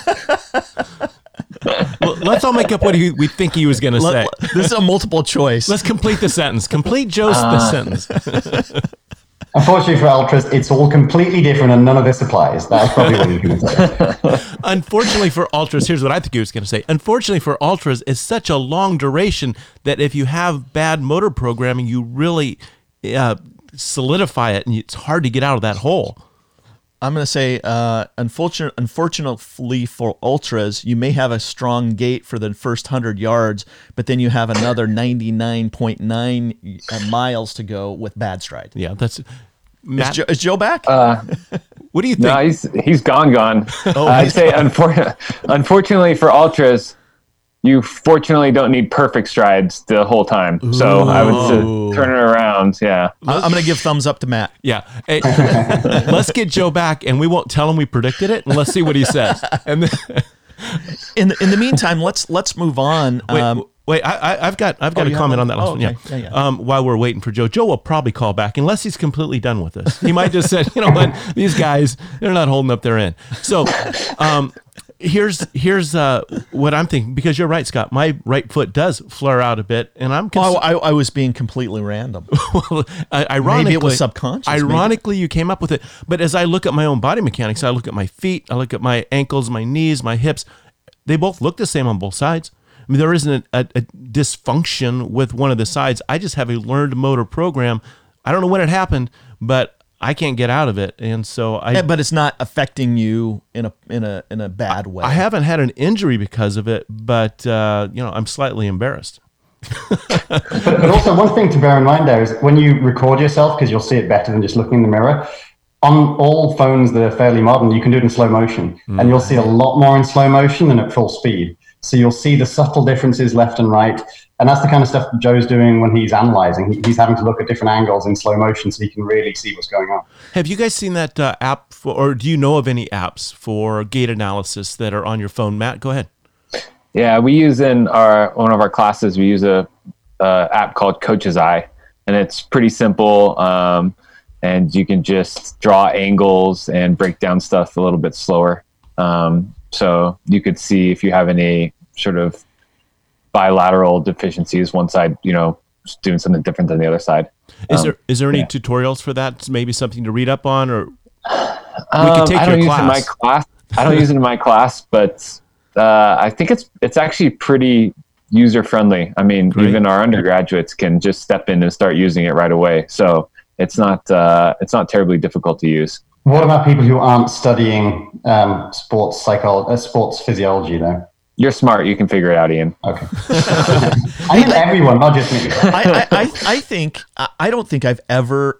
Well, let's all make up what he, we think he was going to say. This is a multiple choice. Let's complete the sentence. Complete Joe's uh. the sentence. Unfortunately for ultras, it's all completely different and none of this applies. That's probably what you're going to say. Unfortunately for ultras, here's what I think he was going to say. Unfortunately for ultras, it's such a long duration that if you have bad motor programming, you really... Uh, solidify it, and it's hard to get out of that hole. I'm going to say, uh, unfortunate, unfortunately for ultras, you may have a strong gait for the first one hundred yards, but then you have another ninety-nine point nine miles to go with bad stride. Yeah, that's. Is Joe, is Joe back? Uh, what do you think? No, he's he's gone, gone. Oh, I'd say, unfor- unfortunately for ultras, you fortunately don't need perfect strides the whole time. Ooh. So I would say turn it around. Yeah. I'm going to give thumbs up to Matt. Yeah. Hey, let's get Joe back, and we won't tell him we predicted it, and let's see what he says. And then in the, in the meantime, let's let's move on. Wait, um, wait I, I, I've got I've got oh, a comment on that last oh, one. okay. Yeah. yeah, yeah. Um, while we're waiting for Joe, Joe will probably call back unless he's completely done with this. He might just say, you know what, these guys, they're not holding up their end. So, um, Here's here's uh, what I'm thinking, because you're right, Scott. My right foot does flare out a bit, and I'm. Cons- oh, I, I was being completely random. well, ironically, maybe it was subconscious. Ironically, maybe. you came up with it. But as I look at my own body mechanics, I look at my feet, I look at my ankles, my knees, my hips. They both look the same on both sides. I mean, there isn't a, a, a dysfunction with one of the sides. I just have a learned motor program. I don't know when it happened, but I can't get out of it, and so I. Yeah, but it's not affecting you in a in a in a bad way. I haven't had an injury because of it, but uh, you know, I'm slightly embarrassed. but, but also, one thing to bear in mind there is when you record yourself, because you'll see it better than just looking in the mirror. On all phones that are fairly modern, you can do it in slow motion, mm. and you'll see a lot more in slow motion than at full speed. So you'll see the subtle differences left and right. And that's the kind of stuff Joe's doing when he's analyzing. He, he's having to look at different angles in slow motion so he can really see what's going on. Have you guys seen that uh, app, for, or do you know of any apps for gait analysis that are on your phone? Matt, go ahead. Yeah, we use in our one of our classes, we use a, a app called Coach's Eye, and it's pretty simple. Um, and you can just draw angles and break down stuff a little bit slower. Um, so you could see if you have any sort of bilateral deficiencies, one side, you know, doing something different than the other side. Is um, there is there any yeah. tutorials for that? Maybe something to read up on, or we um, could take I don't your use class. it in my class. I don't use it in my class, but uh, I think it's it's actually pretty user friendly. I mean, Great. Even our undergraduates can just step in and start using it right away. So it's not uh, it's not terribly difficult to use. What about people who aren't studying um, sports psychology, uh, sports physiology, though? You're smart. You can figure it out, Ian. Okay. I mean, everyone, not just me. I, I, I, I think I don't think I've ever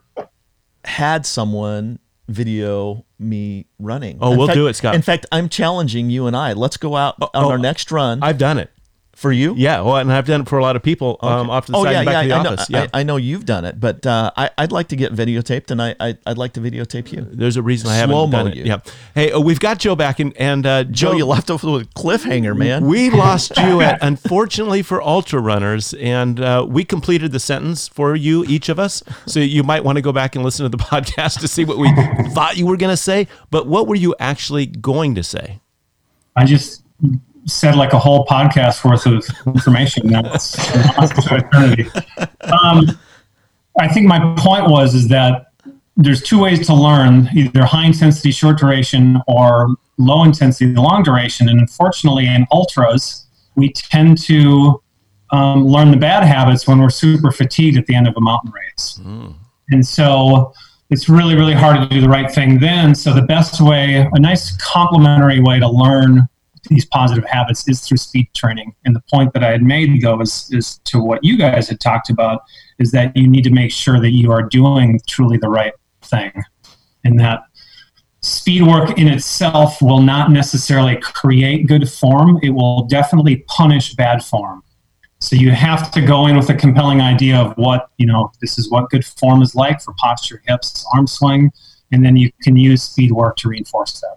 had someone video me running. Oh, in we'll fact, do it, Scott. In fact, I'm challenging you and I. Let's go out Oh, on oh, our next run. I've done it. For you? Yeah, well, and I've done it for a lot of people um, off to the oh, side yeah, and back yeah, to the I know, office. Yeah, I, I know you've done it, but uh, I, I'd like to get videotaped, and I, I, I'd like to videotape you. There's a reason I haven't Slow-mo done it. you. Yeah. Hey, uh, we've got Joe back, and, and uh, Joe, Joe, you left off with a cliffhanger, man. We lost you at, unfortunately for ultra runners, and uh, we completed the sentence for you, each of us. So you might want to go back and listen to the podcast to see what we thought you were going to say. But what were you actually going to say? I just said like a whole podcast worth of information. That's eternity. Um, I think my point was is that there's two ways to learn, either high intensity short duration or low intensity long duration. And unfortunately in ultras, we tend to um, learn the bad habits when we're super fatigued at the end of a mountain race. Mm. And so it's really, really hard to do the right thing then. So the best way, a nice complementary way to learn these positive habits is through speed training. And the point that I had made, though, is, is to what you guys had talked about, is that you need to make sure that you are doing truly the right thing. And that speed work in itself will not necessarily create good form. It will definitely punish bad form. So you have to go in with a compelling idea of what, you know, this is what good form is like for posture, hips, arm swing, and then you can use speed work to reinforce that.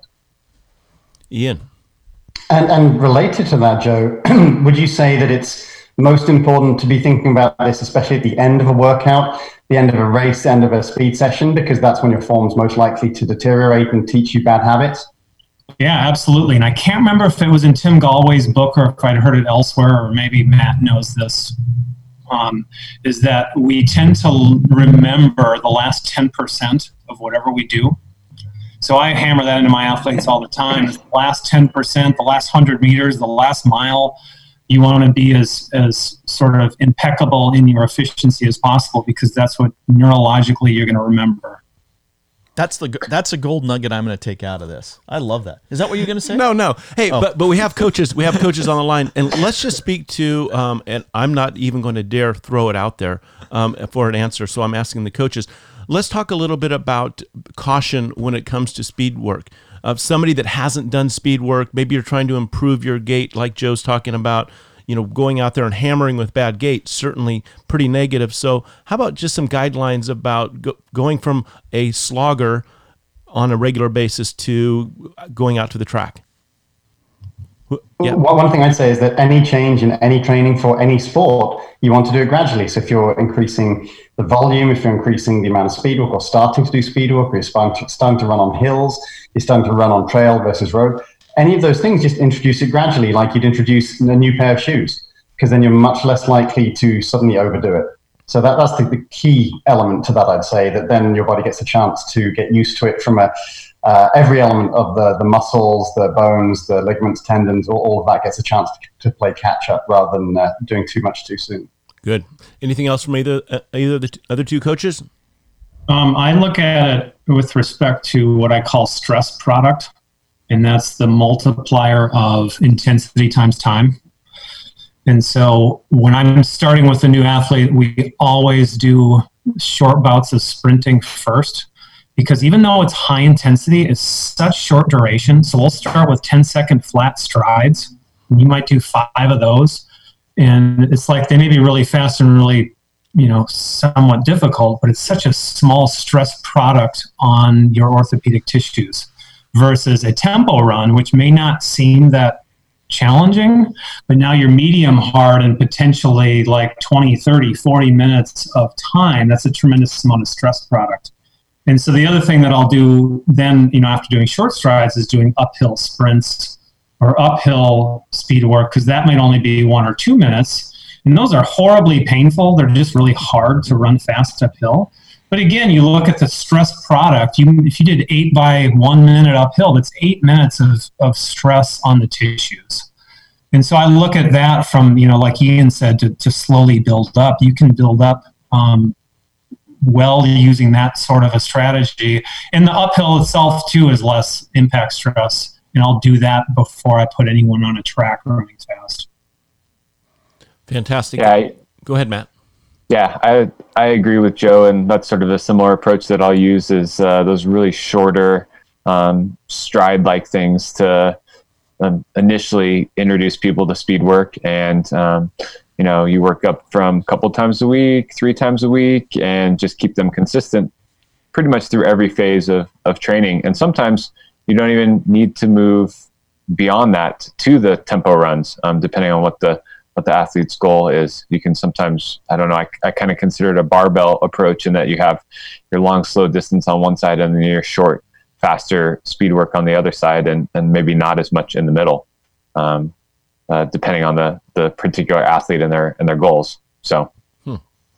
Ian. And, and related to that, Joe, would you say that it's most important to be thinking about this, especially at the end of a workout, the end of a race, the end of a speed session, because that's when your form's most likely to deteriorate and teach you bad habits? Yeah, absolutely. And I can't remember if it was in Tim Gallwey's book or if I'd heard it elsewhere, or maybe Matt knows this, um, is that we tend to remember the last ten percent of whatever we do. So I hammer that into my athletes all the time. The last ten percent, the last one hundred meters, the last mile, you want to be as, as sort of impeccable in your efficiency as possible, because that's what neurologically you're going to remember. That's the that's a gold nugget I'm going to take out of this. I love that. Is that what you're going to say? No, no. Hey, Oh. but but we have coaches. We have coaches on the line, and let's just speak to. Um, and I'm not even going to dare throw it out there um, for an answer. So I'm asking the coaches. Let's talk a little bit about caution when it comes to speed work. Of somebody that hasn't done speed work, maybe you're trying to improve your gait, like Joe's talking about. You know, going out there and hammering with bad gait, certainly pretty negative. So how about just some guidelines about go, going from a slogger on a regular basis to going out to the track? Yeah. Well, one thing I'd say is that any change in any training for any sport, you want to do it gradually. So if you're increasing the volume, if you're increasing the amount of speed work or starting to do speed work, or you're starting to, starting to run on hills, you're starting to run on trail versus road, any of those things, just introduce it gradually, like you'd introduce a new pair of shoes, because then you're much less likely to suddenly overdo it. So that, that's the, the key element to that, I'd say, that then your body gets a chance to get used to it from a, uh, every element of the, the muscles, the bones, the ligaments, tendons, all, all of that gets a chance to, to play catch up rather than uh, doing too much too soon. Good. Anything else from either, uh, either of the t- other two coaches? Um, I look at it with respect to what I call stress product, and that's the multiplier of intensity times time. And so when I'm starting with a new athlete, we always do short bouts of sprinting first, because even though it's high intensity, it's such short duration. So we'll start with ten second flat strides. You might do five of those. And it's like they may be really fast and really, you know, somewhat difficult, but it's such a small stress product on your orthopedic tissues versus a tempo run, which may not seem that challenging, but now you're medium hard and potentially like twenty, thirty, forty minutes of time. That's a tremendous amount of stress product. And so the other thing that I'll do then, you know, after doing short strides is doing uphill sprints or uphill speed work, because that might only be one or two minutes. And those are horribly painful. They're just really hard to run fast uphill. But again, you look at the stress product. You, if you did eight by one minute uphill, that's eight minutes of, of stress on the tissues. And so I look at that from, you know, like Ian said, to, to slowly build up. You can build up um, well using that sort of a strategy. And the uphill itself, too, is less impact stress. And I'll do that before I put anyone on a track running fast. Fantastic. Yeah, I, Go ahead, Matt. Yeah, I I agree with Joe, and that's sort of a similar approach that I'll use is uh, those really shorter um, stride-like things to um, initially introduce people to speed work. And, um, you know, you work up from a couple times a week, three times a week, and just keep them consistent pretty much through every phase of, of training. And sometimes you don't even need to move beyond that to the tempo runs, um, depending on what the what the athlete's goal is. You can sometimes, I don't know, I, I kind of consider it a barbell approach in that you have your long, slow distance on one side and then your short, faster speed work on the other side, and, and maybe not as much in the middle, um, uh, depending on the, the particular athlete and their, and their goals. So. Hmm.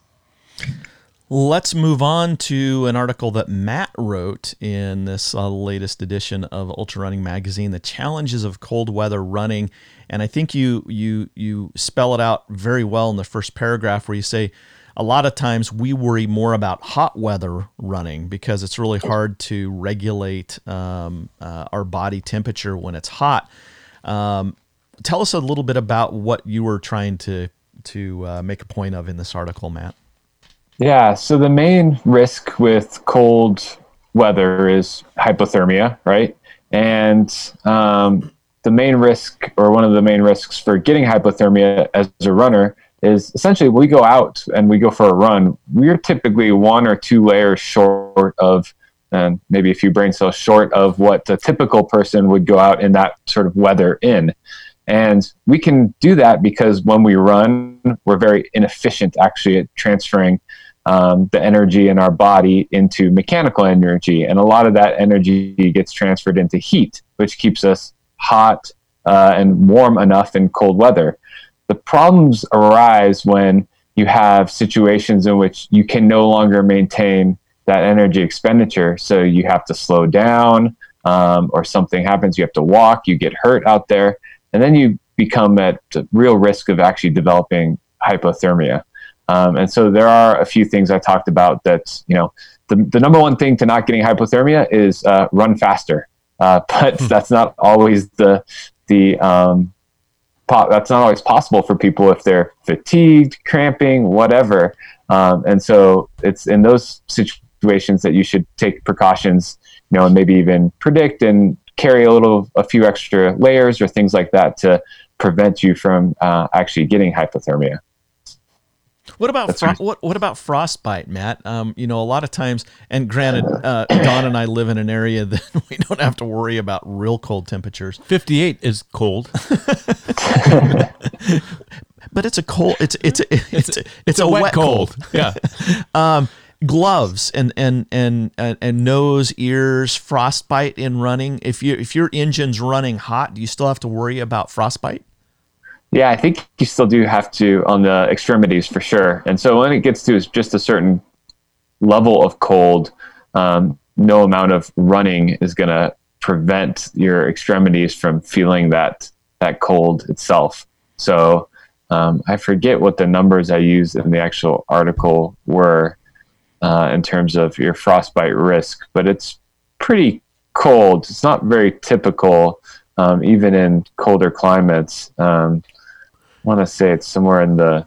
Let's move on to an article that Matt wrote in this uh, latest edition of Ultra Running Magazine, The Challenges of Cold Weather Running. And I think you you you spell it out very well in the first paragraph, where you say a lot of times we worry more about hot weather running because it's really hard to regulate um, uh, our body temperature when it's hot. Um, tell us a little bit about what you were trying to to uh, make a point of in this article, Matt. Yeah, so the main risk with cold weather is hypothermia, right? And um, the main risk, or one of the main risks for getting hypothermia as a runner, is essentially when we go out and we go for a run, we're typically one or two layers short of, and maybe a few brain cells short of what a typical person would go out in that sort of weather in. And we can do that because when we run, we're very inefficient actually at transferring um, the energy in our body into mechanical energy. And a lot of that energy gets transferred into heat, which keeps us hot uh, and warm enough in cold weather. The problems arise when you have situations in which you can no longer maintain that energy expenditure. So you have to slow down, um, or something happens, you have to walk, you get hurt out there, and then you become at real risk of actually developing hypothermia. Um, and so there are a few things I talked about that, you know, the, the number one thing to not getting hypothermia is uh, run faster. Uh, but that's not always the, the, um, po- that's not always possible for people if they're fatigued, cramping, whatever. Um, and so it's in those situations that you should take precautions, you know, and maybe even predict and carry a little, a few extra layers or things like that to prevent you from uh, actually getting hypothermia. What about fro- what what about frostbite, Matt? Um, you know, a lot of times, and granted, uh, Don and I live in an area that we don't have to worry about real cold temperatures. fifty-eight is cold. But it's a cold. It's it's a, it's it's a, it's a a wet wet cold. cold. Yeah. um, gloves and and, and and and nose, ears, frostbite in running. If you if your engine's running hot, do you still have to worry about frostbite? Yeah, I think you still do have to on the extremities for sure. And so when it gets to just a certain level of cold, um, no amount of running is going to prevent your extremities from feeling that that cold itself. So um, I forget what the numbers I used in the actual article were uh, in terms of your frostbite risk, but it's pretty cold. It's not very typical, um, even in colder climates. Um, I want to say it's somewhere in the,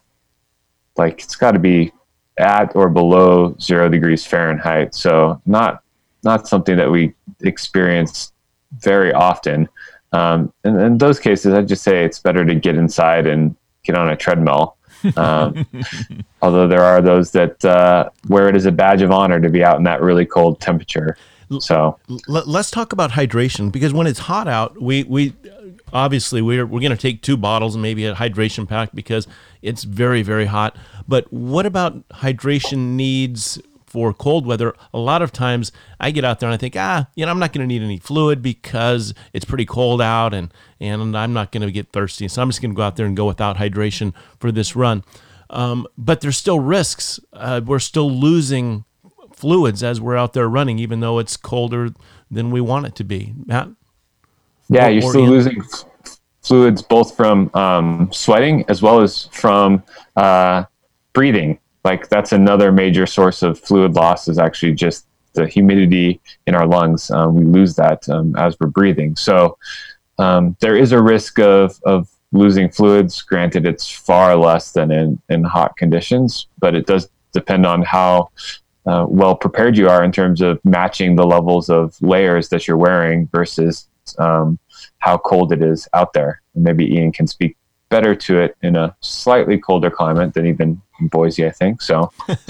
like, it's got to be at or below zero degrees Fahrenheit. So not, not something that we experience very often. Um, and in those cases, I'd just say it's better to get inside and get on a treadmill. Um, although there are those that uh, wear it as a badge of honor to be out in that really cold temperature. So L- let's talk about hydration, because when it's hot out, we, we, obviously, we're we're going to take two bottles and maybe a hydration pack because it's very, very hot. But what about hydration needs for cold weather? A lot of times I get out there and I think, ah, you know, I'm not going to need any fluid because it's pretty cold out and, and I'm not going to get thirsty. So I'm just going to go out there and go without hydration for this run. Um, but there's still risks. Uh, we're still losing fluids as we're out there running, even though it's colder than we want it to be. Matt? Yeah, Or- you're or still in- losing f- fluids both from um, sweating as well as from uh, breathing. Like that's another major source of fluid loss is actually just the humidity in our lungs. Um, we lose that um, as we're breathing. So um, there is a risk of, of losing fluids. Granted, it's far less than in, in hot conditions, but it does depend on how uh, well prepared you are in terms of matching the levels of layers that you're wearing versus um, how cold it is out there. And maybe Ian can speak better to it in a slightly colder climate than even in Boise, I think. So,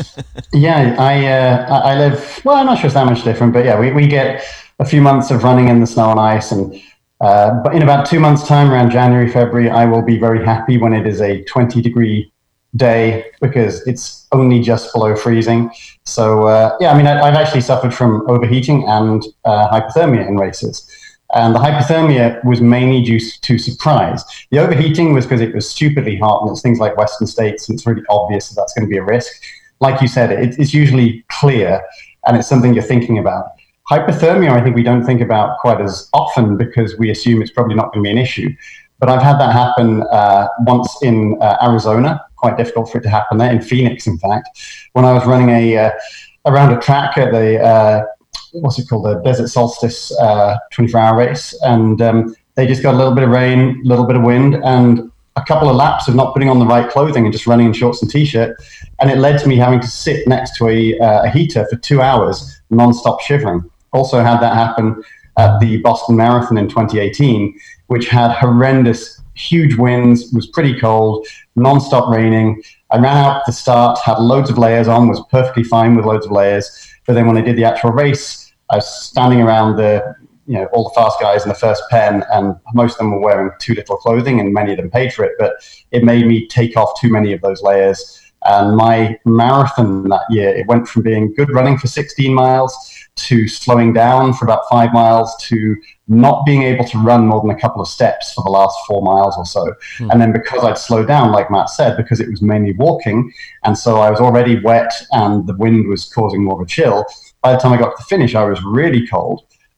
yeah, I uh, I live, well, I'm not sure it's that much different, but yeah, we, we get a few months of running in the snow and ice. And uh, but in about two months' time, around January, February, I will be very happy when it is a twenty degree day because it's only just below freezing. So, uh, yeah, I mean, I, I've actually suffered from overheating and uh, hypothermia in races. And the hypothermia was mainly due to surprise. The overheating was because it was stupidly hot, and it's things like Western States, and it's really obvious that that's going to be a risk. Like you said, it, it's usually clear, and it's something you're thinking about. Hypothermia, I think we don't think about quite as often because we assume it's probably not going to be an issue. But I've had that happen uh, once in uh, Arizona. Quite difficult for it to happen there, in Phoenix, in fact, when I was running a uh, around a track at the uh, what's it called, the Desert Solstice uh, twenty-four hour race, and um, they just got a little bit of rain, a little bit of wind, and a couple of laps of not putting on the right clothing and just running in shorts and t-shirt, and it led to me having to sit next to a, uh, a heater for two hours, non-stop shivering. Also had that happen at the Boston Marathon in twenty eighteen, which had horrendous, huge winds, was pretty cold, non-stop raining. I ran out at the start, had loads of layers on, was perfectly fine with loads of layers, but then when I did the actual race, I was standing around the, you know, all the fast guys in the first pen, and most of them were wearing too little clothing, and many of them paid for it. But it made me take off too many of those layers. And my marathon that year, it went from being good running for sixteen miles to slowing down for about five miles to not being able to run more than a couple of steps for the last four miles or so. Hmm. And then because I'd slowed down, like Matt said, because it was mainly walking, and so I was already wet and the wind was causing more of a chill, by the time I got to the finish, I was really cold.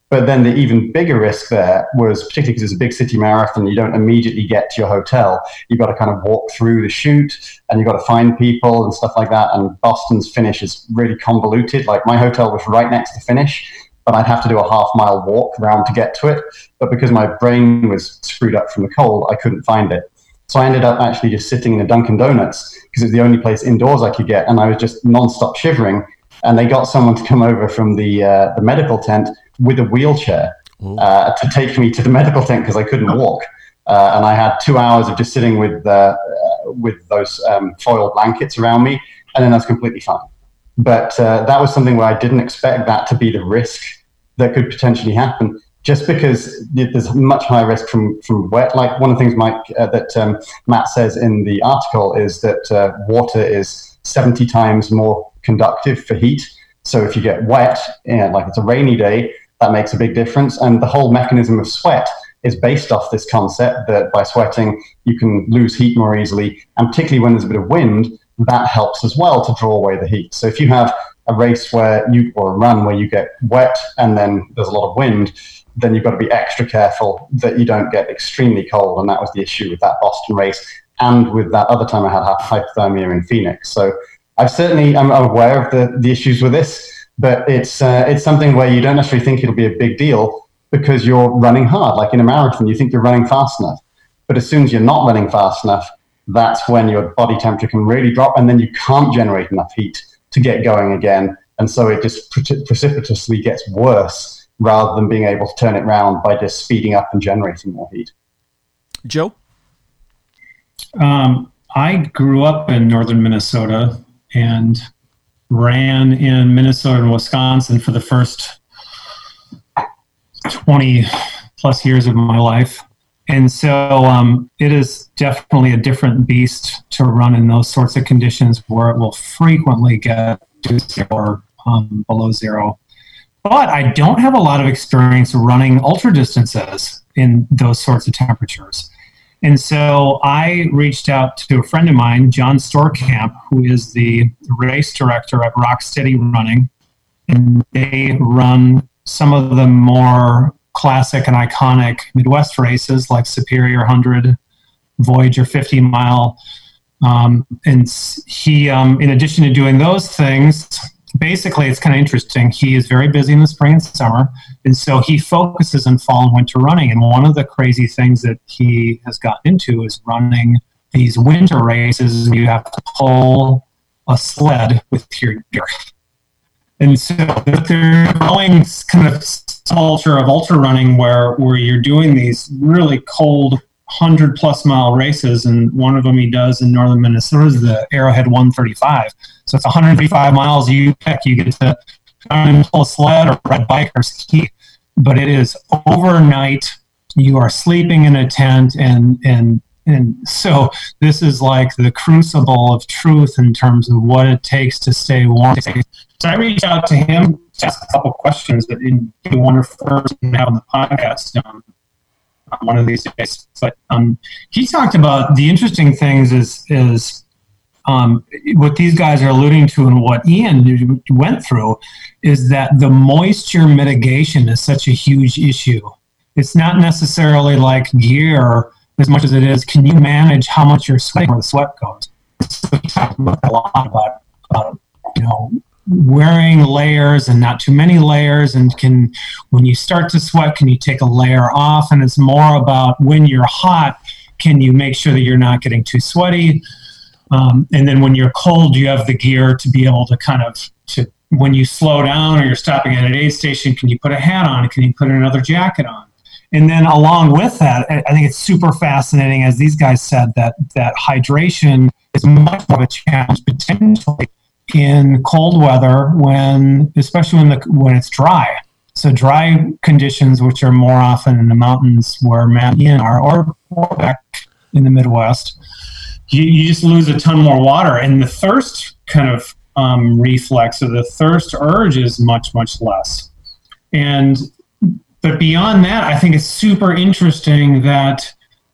But then the even bigger risk there was, particularly because it's a big city marathon, you don't immediately get to your hotel. You've got to kind of walk through the chute, and you've got to find people and stuff like that. And Boston's finish is really convoluted. Like, my hotel was right next to finish, but I'd have to do a half mile walk around to get to it. But because my brain was screwed up from the cold, I couldn't find it. So I ended up actually just sitting in a Dunkin' Donuts because it was the only place indoors I could get. And I was just nonstop shivering. And they got someone to come over from the uh, the medical tent with a wheelchair uh, to take me to the medical tent because I couldn't walk. Uh, and I had two hours of just sitting with uh, uh, with those um, foil blankets around me, and then I was completely fine. But uh, that was something where I didn't expect that to be the risk that could potentially happen, just because there's much higher risk from, from wet. Like, one of the things, Mike, uh, that um, Matt says in the article is that uh, water is seventy times more conductive for heat. So if you get wet, you know, like it's a rainy day, that makes a big difference. And the whole mechanism of sweat is based off this concept that by sweating, you can lose heat more easily. And particularly when there's a bit of wind, that helps as well to draw away the heat. So if you have a race where you, or a run where you get wet and then there's a lot of wind, then you've got to be extra careful that you don't get extremely cold. And that was the issue with that Boston race and with that other time I had hypothermia in Phoenix. So I've certainly, I'm aware of the, the issues with this, but it's uh, it's something where you don't necessarily think it'll be a big deal because you're running hard. Like in a marathon, you think you're running fast enough. But as soon as you're not running fast enough, that's when your body temperature can really drop, and then you can't generate enough heat to get going again. And so it just pre- precipitously gets worse rather than being able to turn it around by just speeding up and generating more heat. Joe? Um, I grew up in northern Minnesota and ran in Minnesota and Wisconsin for the first twenty plus years of my life. And so um, it is definitely a different beast to run in those sorts of conditions where it will frequently get to zero or um, below zero. But I don't have a lot of experience running ultra distances in those sorts of temperatures. And so I reached out to a friend of mine, John Storkamp, who is the race director at Rocksteady Running. And they run some of the more classic and iconic Midwest races like Superior one hundred, Voyager fifty mile. Um, and he, um, in addition to doing those things, basically it's kind of interesting. He is very busy in the spring and summer. And so he focuses on fall and winter running. And one of the crazy things that he has gotten into is running these winter races. You have to pull a sled with your gear. And so they're going kind of culture of ultra running where, where you're doing these really cold one hundred plus mile races. And one of them he does in northern Minnesota is the Arrowhead one thirty-five. So it's one hundred fifty-five miles you pick. You get to pull a sled or ride a bike or ski. But it is overnight. You are sleeping in a tent. And, and, and so this is like the crucible of truth in terms of what it takes to stay warm. So I reached out to him to ask a couple questions that he wanted first to have on the podcast um, one of these days. But um, he talked about the interesting things is is um, what these guys are alluding to and what Ian went through is that the moisture mitigation is such a huge issue. It's not necessarily like gear as much as it is, can you manage how much you're sweating where the sweat goes? So he talked about a lot about, about you know, wearing layers and not too many layers, and can, when you start to sweat, can you take a layer off? And it's more about when you're hot, can you make sure that you're not getting too sweaty? Um, and then when you're cold, you have the gear to be able to kind of, to when you slow down or you're stopping at an aid station, can you put a hat on? Can you put another jacket on? And then along with that, I think it's super fascinating, as these guys said, that that hydration is much more of a challenge potentially in cold weather, when, especially when the when it's dry. So dry conditions, which are more often in the mountains where Matt and Ian are, or, or back in the Midwest, you, you just lose a ton more water, and the thirst kind of um, reflex, or the thirst urge, is much much less. And but beyond that, I think it's super interesting that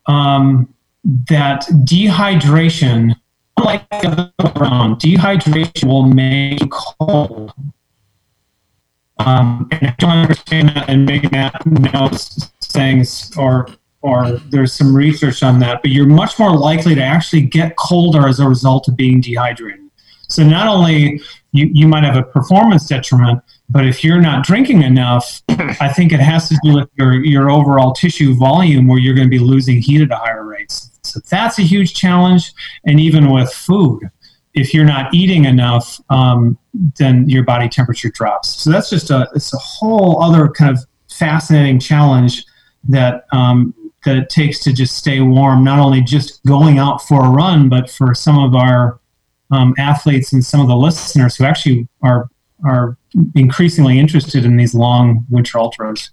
um, that dehydration, like the other way around, dehydration will make you cold. Um, and I don't understand that, and maybe Matt knows things, or or there's some research on that, but you're much more likely to actually get colder as a result of being dehydrated. So not only you, you might have a performance detriment, but if you're not drinking enough, I think it has to do with your, your overall tissue volume, where you're going to be losing heat at a higher rate. So that's a huge challenge. And even with food, if you're not eating enough, um, then your body temperature drops. So that's just a, it's a whole other kind of fascinating challenge that, um, that it takes to just stay warm, not only just going out for a run, but for some of our um, athletes and some of the listeners who actually are are increasingly interested in these long winter ultras.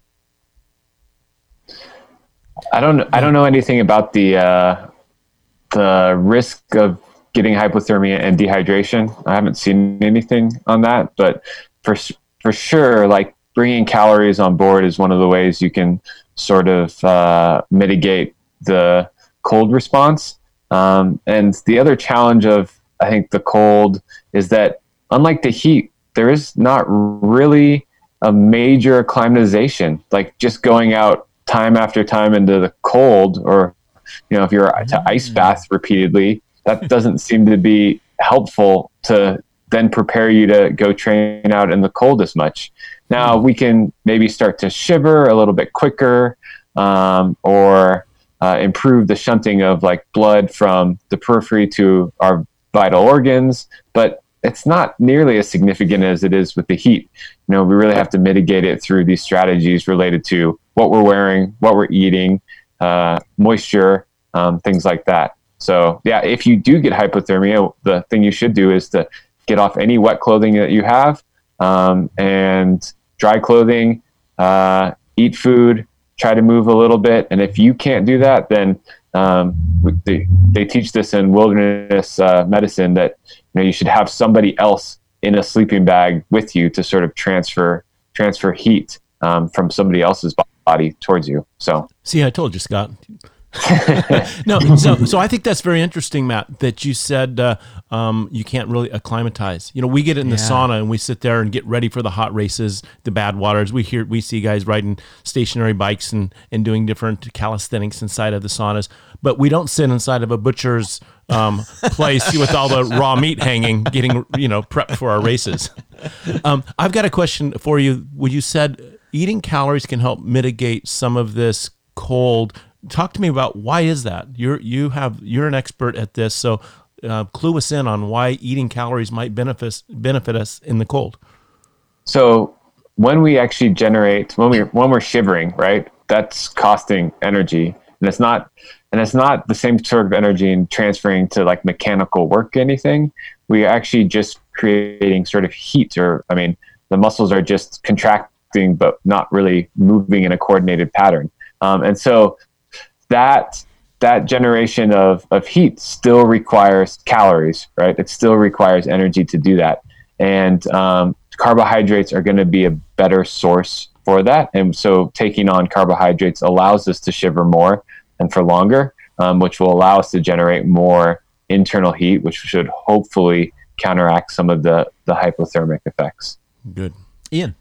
I don't I don't know anything about the uh, the risk of getting hypothermia and dehydration. I haven't seen anything on that, but for for sure, like bringing calories on board is one of the ways you can sort of uh, mitigate the cold response. Um, and the other challenge of, I think, the cold is that unlike the heat, there is not really a major acclimatization, like just going out time after time into the cold, or, you know, if you're to ice bath repeatedly, that doesn't seem to be helpful to then prepare you to go train out in the cold as much. Now we can maybe start to shiver a little bit quicker, um, or uh, improve the shunting of like blood from the periphery to our vital organs, but it's not nearly as significant as it is with the heat. You know, we really have to mitigate it through these strategies related to what we're wearing, what we're eating, uh, moisture, um, things like that. So yeah, if you do get hypothermia, the thing you should do is to get off any wet clothing that you have, um, and dry clothing, uh, eat food, try to move a little bit. And if you can't do that, then um, they, they teach this in wilderness uh, medicine that, you know, you should have somebody else in a sleeping bag with you to sort of transfer transfer heat um, from somebody else's body towards you. So see, I told you, Scott. no, so so I think that's very interesting, Matt, that you said uh, um, you can't really acclimatize. You know, we get in the yeah. sauna and we sit there and get ready for the hot races, the bad waters. We hear we see guys riding stationary bikes and, and doing different calisthenics inside of the saunas, but we don't sit inside of a butcher's um, place with all the raw meat hanging, getting, you know, prepped for our races. Um, I've got a question for you. When you said eating calories can help mitigate some of this cold, talk to me about why is that? You're you have you're an expert at this, so uh, clue us in on why eating calories might benefit benefit us in the cold. So when we actually generate when we when we're shivering, right? That's costing energy, and it's not and it's not the same sort of energy in transferring to like mechanical work. Anything we are actually just creating sort of heat, or I mean, the muscles are just contracting, but not really moving in a coordinated pattern, um, and so. That that generation of, of heat still requires calories, right? It still requires energy to do that. And um, carbohydrates are going to be a better source for that. And so taking on carbohydrates allows us to shiver more and for longer, um, which will allow us to generate more internal heat, which should hopefully counteract some of the, the hypothermic effects. Good. Ian?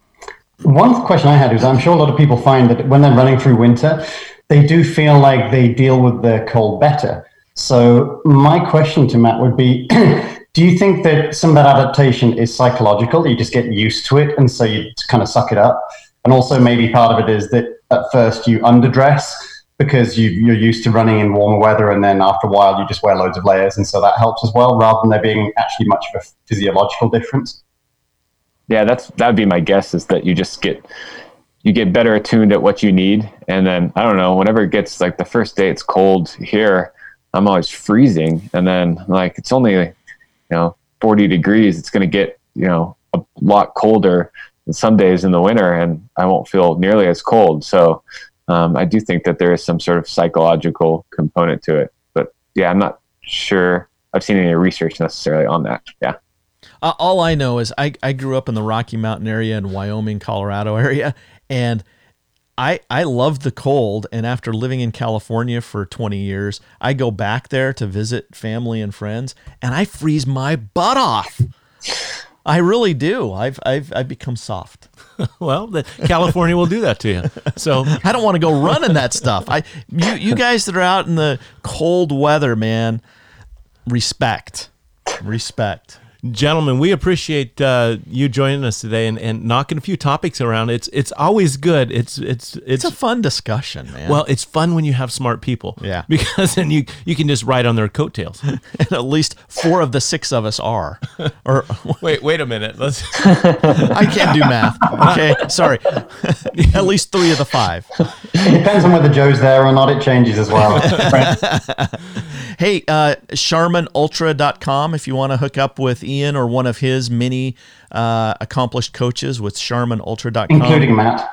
One question I had is I'm sure a lot of people find that when they're running through winter, they do feel like they deal with the cold better. So my question to Matt would be, do you think that some of that adaptation is psychological? You just get used to it, and so you kind of suck it up? And also maybe part of it is that at first you underdress because you, you're used to running in warmer weather, and then after a while you just wear loads of layers, and so that helps as well, rather than there being actually much of a physiological difference? Yeah, that's that would be my guess, is that you just get... you get better attuned at what you need. And then, I don't know, whenever it gets like the first day it's cold here, I'm always freezing. And then like, it's only, you know, forty degrees. It's going to get, you know, a lot colder than some days in the winter, and I won't feel nearly as cold. So um, I do think that there is some sort of psychological component to it, but yeah, I'm not sure I've seen any research necessarily on that. Yeah. Uh, all I know is I, I grew up in the Rocky Mountain area and Wyoming, Colorado area. And I I love the cold, and after living in California for twenty years, I go back there to visit family and friends, and I freeze my butt off. I really do. I've I've I've become soft. Well, the, California will do that to you. So I don't want to go running that stuff. I you you guys that are out in the cold weather, man, respect, respect. Gentlemen, we appreciate uh, you joining us today and, and knocking a few topics around. It's it's always good. It's it's it's, It's a fun discussion, man. well, it's fun when you have smart people. Yeah. Because then you you can just ride on their coattails. And at least four of the six of us are. Or Wait, wait a minute. Let's. I can't do math. Okay, sorry. At least three of the five. It depends on whether Joe's there or not. It changes as well. Hey, uh, Charmin Ultra dot com if you want to hook up with Ian or one of his many uh, accomplished coaches with Charmin Ultra dot com. Including Matt.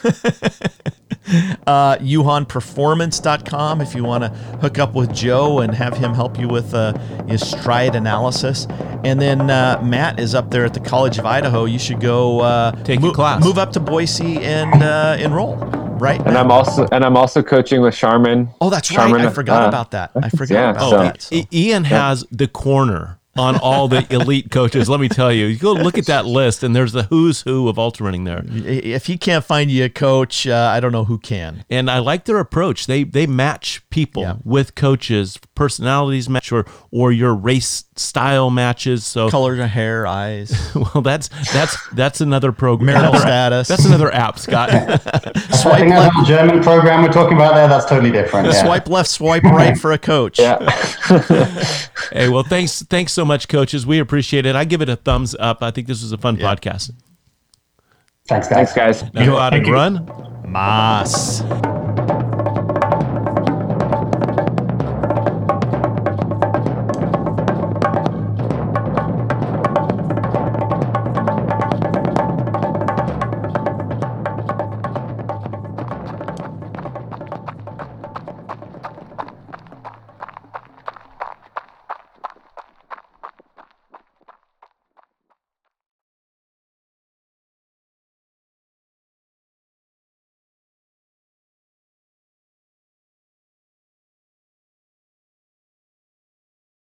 uh, Yuhan Performance dot com if you want to hook up with Joe and have him help you with uh, his stride analysis. And then uh, Matt is up there at the College of Idaho. You should go uh, Take mo- a class. Move up to Boise and uh, enroll. Right? And I'm also and I'm also coaching with Charmin. Oh, that's Charmin, right. I forgot uh, about that. I forgot yeah, about so- that. So. I- Ian has the corner on all the elite coaches. Let me tell you, you go look at that list, and there's the who's who of ultra running there. If he can't find you a coach, uh, I don't know who can. And I like their approach. They they match people Yeah. with coaches, personalities match, or or your race style matches. So Color of hair, eyes, well, that's that's that's another program. marital another- status. That's another app, Scott. I Swipe think left, that's the German program we're talking about there. That's totally different. Yeah. swipe left, swipe right for a coach. Yeah. Hey, well, thanks thanks so much, coaches. We appreciate it. I give it a thumbs up. I think this was a fun Yeah. podcast. Thanks, guys. Thanks, guys. Now go out Thank and you. run. Mas.